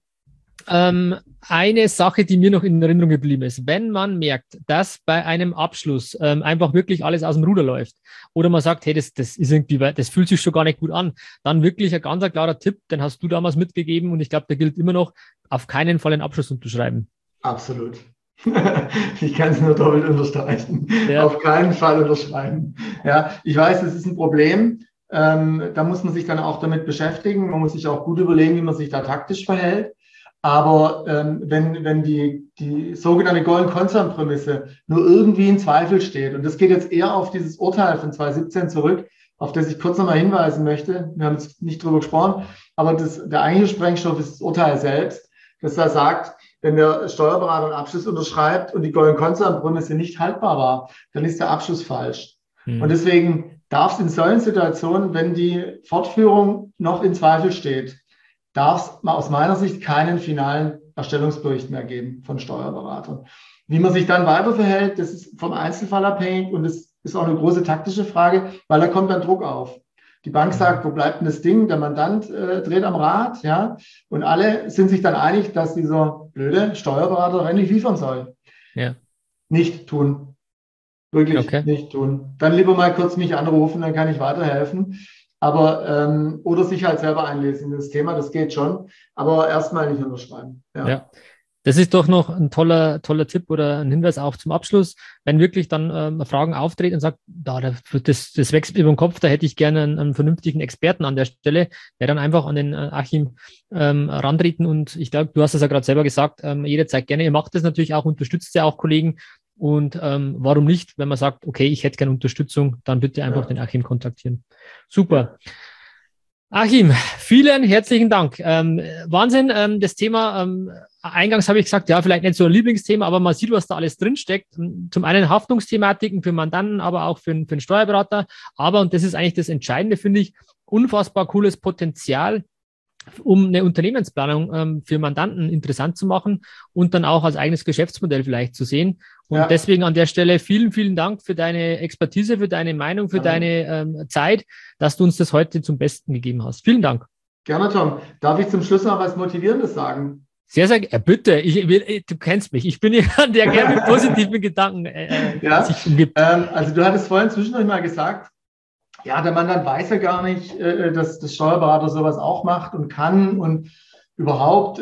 Eine Sache, die mir noch in Erinnerung geblieben ist. Wenn man merkt, dass bei einem Abschluss einfach wirklich alles aus dem Ruder läuft oder man sagt, hey, das ist irgendwie, das fühlt sich schon gar nicht gut an, dann wirklich ein ganz klarer Tipp, den hast du damals mitgegeben und ich glaube, der gilt immer noch, auf keinen Fall einen Abschluss unterschreiben. Absolut. Ich kann es nur doppelt unterstreichen. Ja. Auf keinen Fall unterschreiben. Ja, ich weiß, das ist ein Problem. Da muss man sich dann auch damit beschäftigen. Man muss sich auch gut überlegen, wie man sich da taktisch verhält. Aber wenn die sogenannte Golden Concern Prämisse nur irgendwie in Zweifel steht, und das geht jetzt eher auf dieses Urteil von 2017 zurück, auf das ich kurz nochmal hinweisen möchte. Wir haben jetzt nicht drüber gesprochen, aber der eigentliche Sprengstoff ist das Urteil selbst, das da sagt, wenn der Steuerberater einen Abschluss unterschreibt und die Golden Concern Prämisse nicht haltbar war, dann ist der Abschluss falsch. Und deswegen darf es in solchen Situationen, wenn die Fortführung noch in Zweifel steht, darf es aus meiner Sicht keinen finalen Erstellungsbericht mehr geben von Steuerberatern. Wie man sich dann weiter verhält, das ist vom Einzelfall abhängig und das ist auch eine große taktische Frage, weil da kommt dann Druck auf. Die Bank sagt, wo bleibt denn das Ding? Der Mandant dreht am Rad, ja, und alle sind sich dann einig, dass dieser blöde Steuerberater endlich liefern soll. Ja. Nicht tun. Wirklich nicht tun. Dann lieber mal kurz mich anrufen, dann kann ich weiterhelfen. Aber oder sich halt selber einlesen in das Thema, das geht schon, aber erstmal nicht unterschreiben. Ja. Das ist doch noch ein toller Tipp oder ein Hinweis auch zum Abschluss. Wenn wirklich dann Fragen auftreten und sagt, das wächst über den Kopf, da hätte ich gerne einen vernünftigen Experten an der Stelle, der dann einfach an den Achim rantreten. Und ich glaube, du hast es ja gerade selber gesagt, jederzeit gerne. Ihr macht das natürlich auch, unterstützt ja auch Kollegen. Und warum nicht, wenn man sagt, okay, ich hätte gerne Unterstützung, dann bitte einfach den Achim kontaktieren. Super. Achim, vielen herzlichen Dank. Wahnsinn, das Thema, eingangs habe ich gesagt, ja, vielleicht nicht so ein Lieblingsthema, aber man sieht, was da alles drinsteckt. Zum einen Haftungsthematiken für Mandanten, aber auch für einen Steuerberater. Aber, und das ist eigentlich das Entscheidende, finde ich, unfassbar cooles Potenzial, um eine Unternehmensplanung für Mandanten interessant zu machen und dann auch als eigenes Geschäftsmodell vielleicht zu sehen. Und deswegen an der Stelle vielen, vielen Dank für deine Expertise, für deine Meinung, für deine Zeit, dass du uns das heute zum Besten gegeben hast. Vielen Dank. Gerne, Tom. Darf ich zum Schluss noch was Motivierendes sagen? Sehr, sehr gerne. Bitte, du kennst mich. Ich bin jemand, der gerne mit positiven Gedanken sich umgibt. Also du hattest vorhin zwischendurch mal gesagt, ja, der Mandant weiß ja gar nicht, dass das Steuerberater sowas auch macht und kann und überhaupt,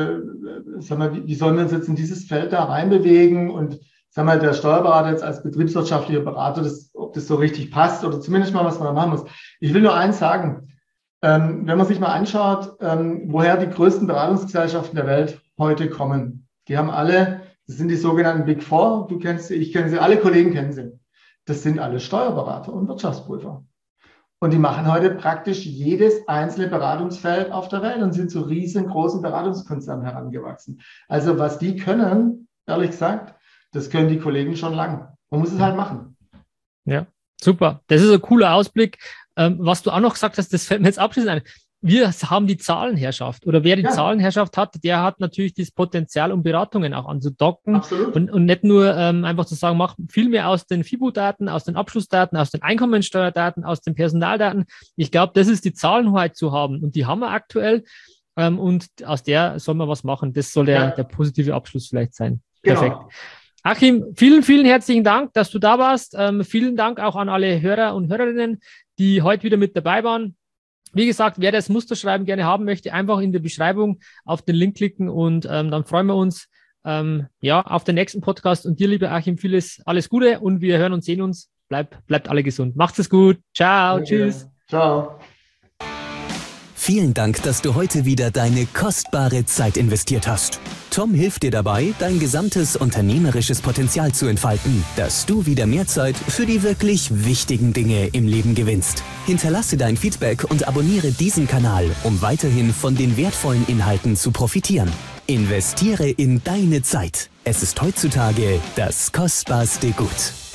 sag mal, wie sollen wir uns jetzt in dieses Feld da reinbewegen und sag mal, der Steuerberater jetzt als betriebswirtschaftlicher Berater, ob das so richtig passt oder zumindest mal, was man da machen muss. Ich will nur eins sagen, wenn man sich mal anschaut, woher die größten Beratungsgesellschaften der Welt heute kommen, die haben alle, das sind die sogenannten Big Four, du kennst sie, ich kenne sie, alle Kollegen kennen sie. Das sind alle Steuerberater und Wirtschaftsprüfer. Und die machen heute praktisch jedes einzelne Beratungsfeld auf der Welt und sind zu riesengroßen Beratungskonzernen herangewachsen. Also was die können, ehrlich gesagt, das können die Kollegen schon lang. Man muss es halt machen. Ja, super. Das ist ein cooler Ausblick. Was du auch noch gesagt hast, das fällt mir jetzt abschließend ein. Wir haben die Zahlenherrschaft oder wer die Zahlenherrschaft hat, der hat natürlich das Potenzial, um Beratungen auch anzudocken. Absolut. Und nicht nur einfach zu sagen, mach viel mehr aus den FIBO-Daten, aus den Abschlussdaten, aus den Einkommensteuerdaten, aus den Personaldaten. Ich glaube, das ist die Zahlenhoheit zu haben und die haben wir aktuell und aus der soll man was machen. Das soll der positive Abschluss vielleicht sein. Genau. Perfekt. Achim, vielen, vielen herzlichen Dank, dass du da warst. Vielen Dank auch an alle Hörer und Hörerinnen, die heute wieder mit dabei waren. Wie gesagt, wer das Musterschreiben gerne haben möchte, einfach in der Beschreibung auf den Link klicken und dann freuen wir uns auf den nächsten Podcast. Und dir, lieber Achim, alles Gute und wir hören und sehen uns. Bleibt alle gesund. Macht's es gut. Ciao. Tschüss. Ciao. Vielen Dank, dass du heute wieder deine kostbare Zeit investiert hast. Tom hilft dir dabei, dein gesamtes unternehmerisches Potenzial zu entfalten, dass du wieder mehr Zeit für die wirklich wichtigen Dinge im Leben gewinnst. Hinterlasse dein Feedback und abonniere diesen Kanal, um weiterhin von den wertvollen Inhalten zu profitieren. Investiere in deine Zeit. Es ist heutzutage das kostbarste Gut.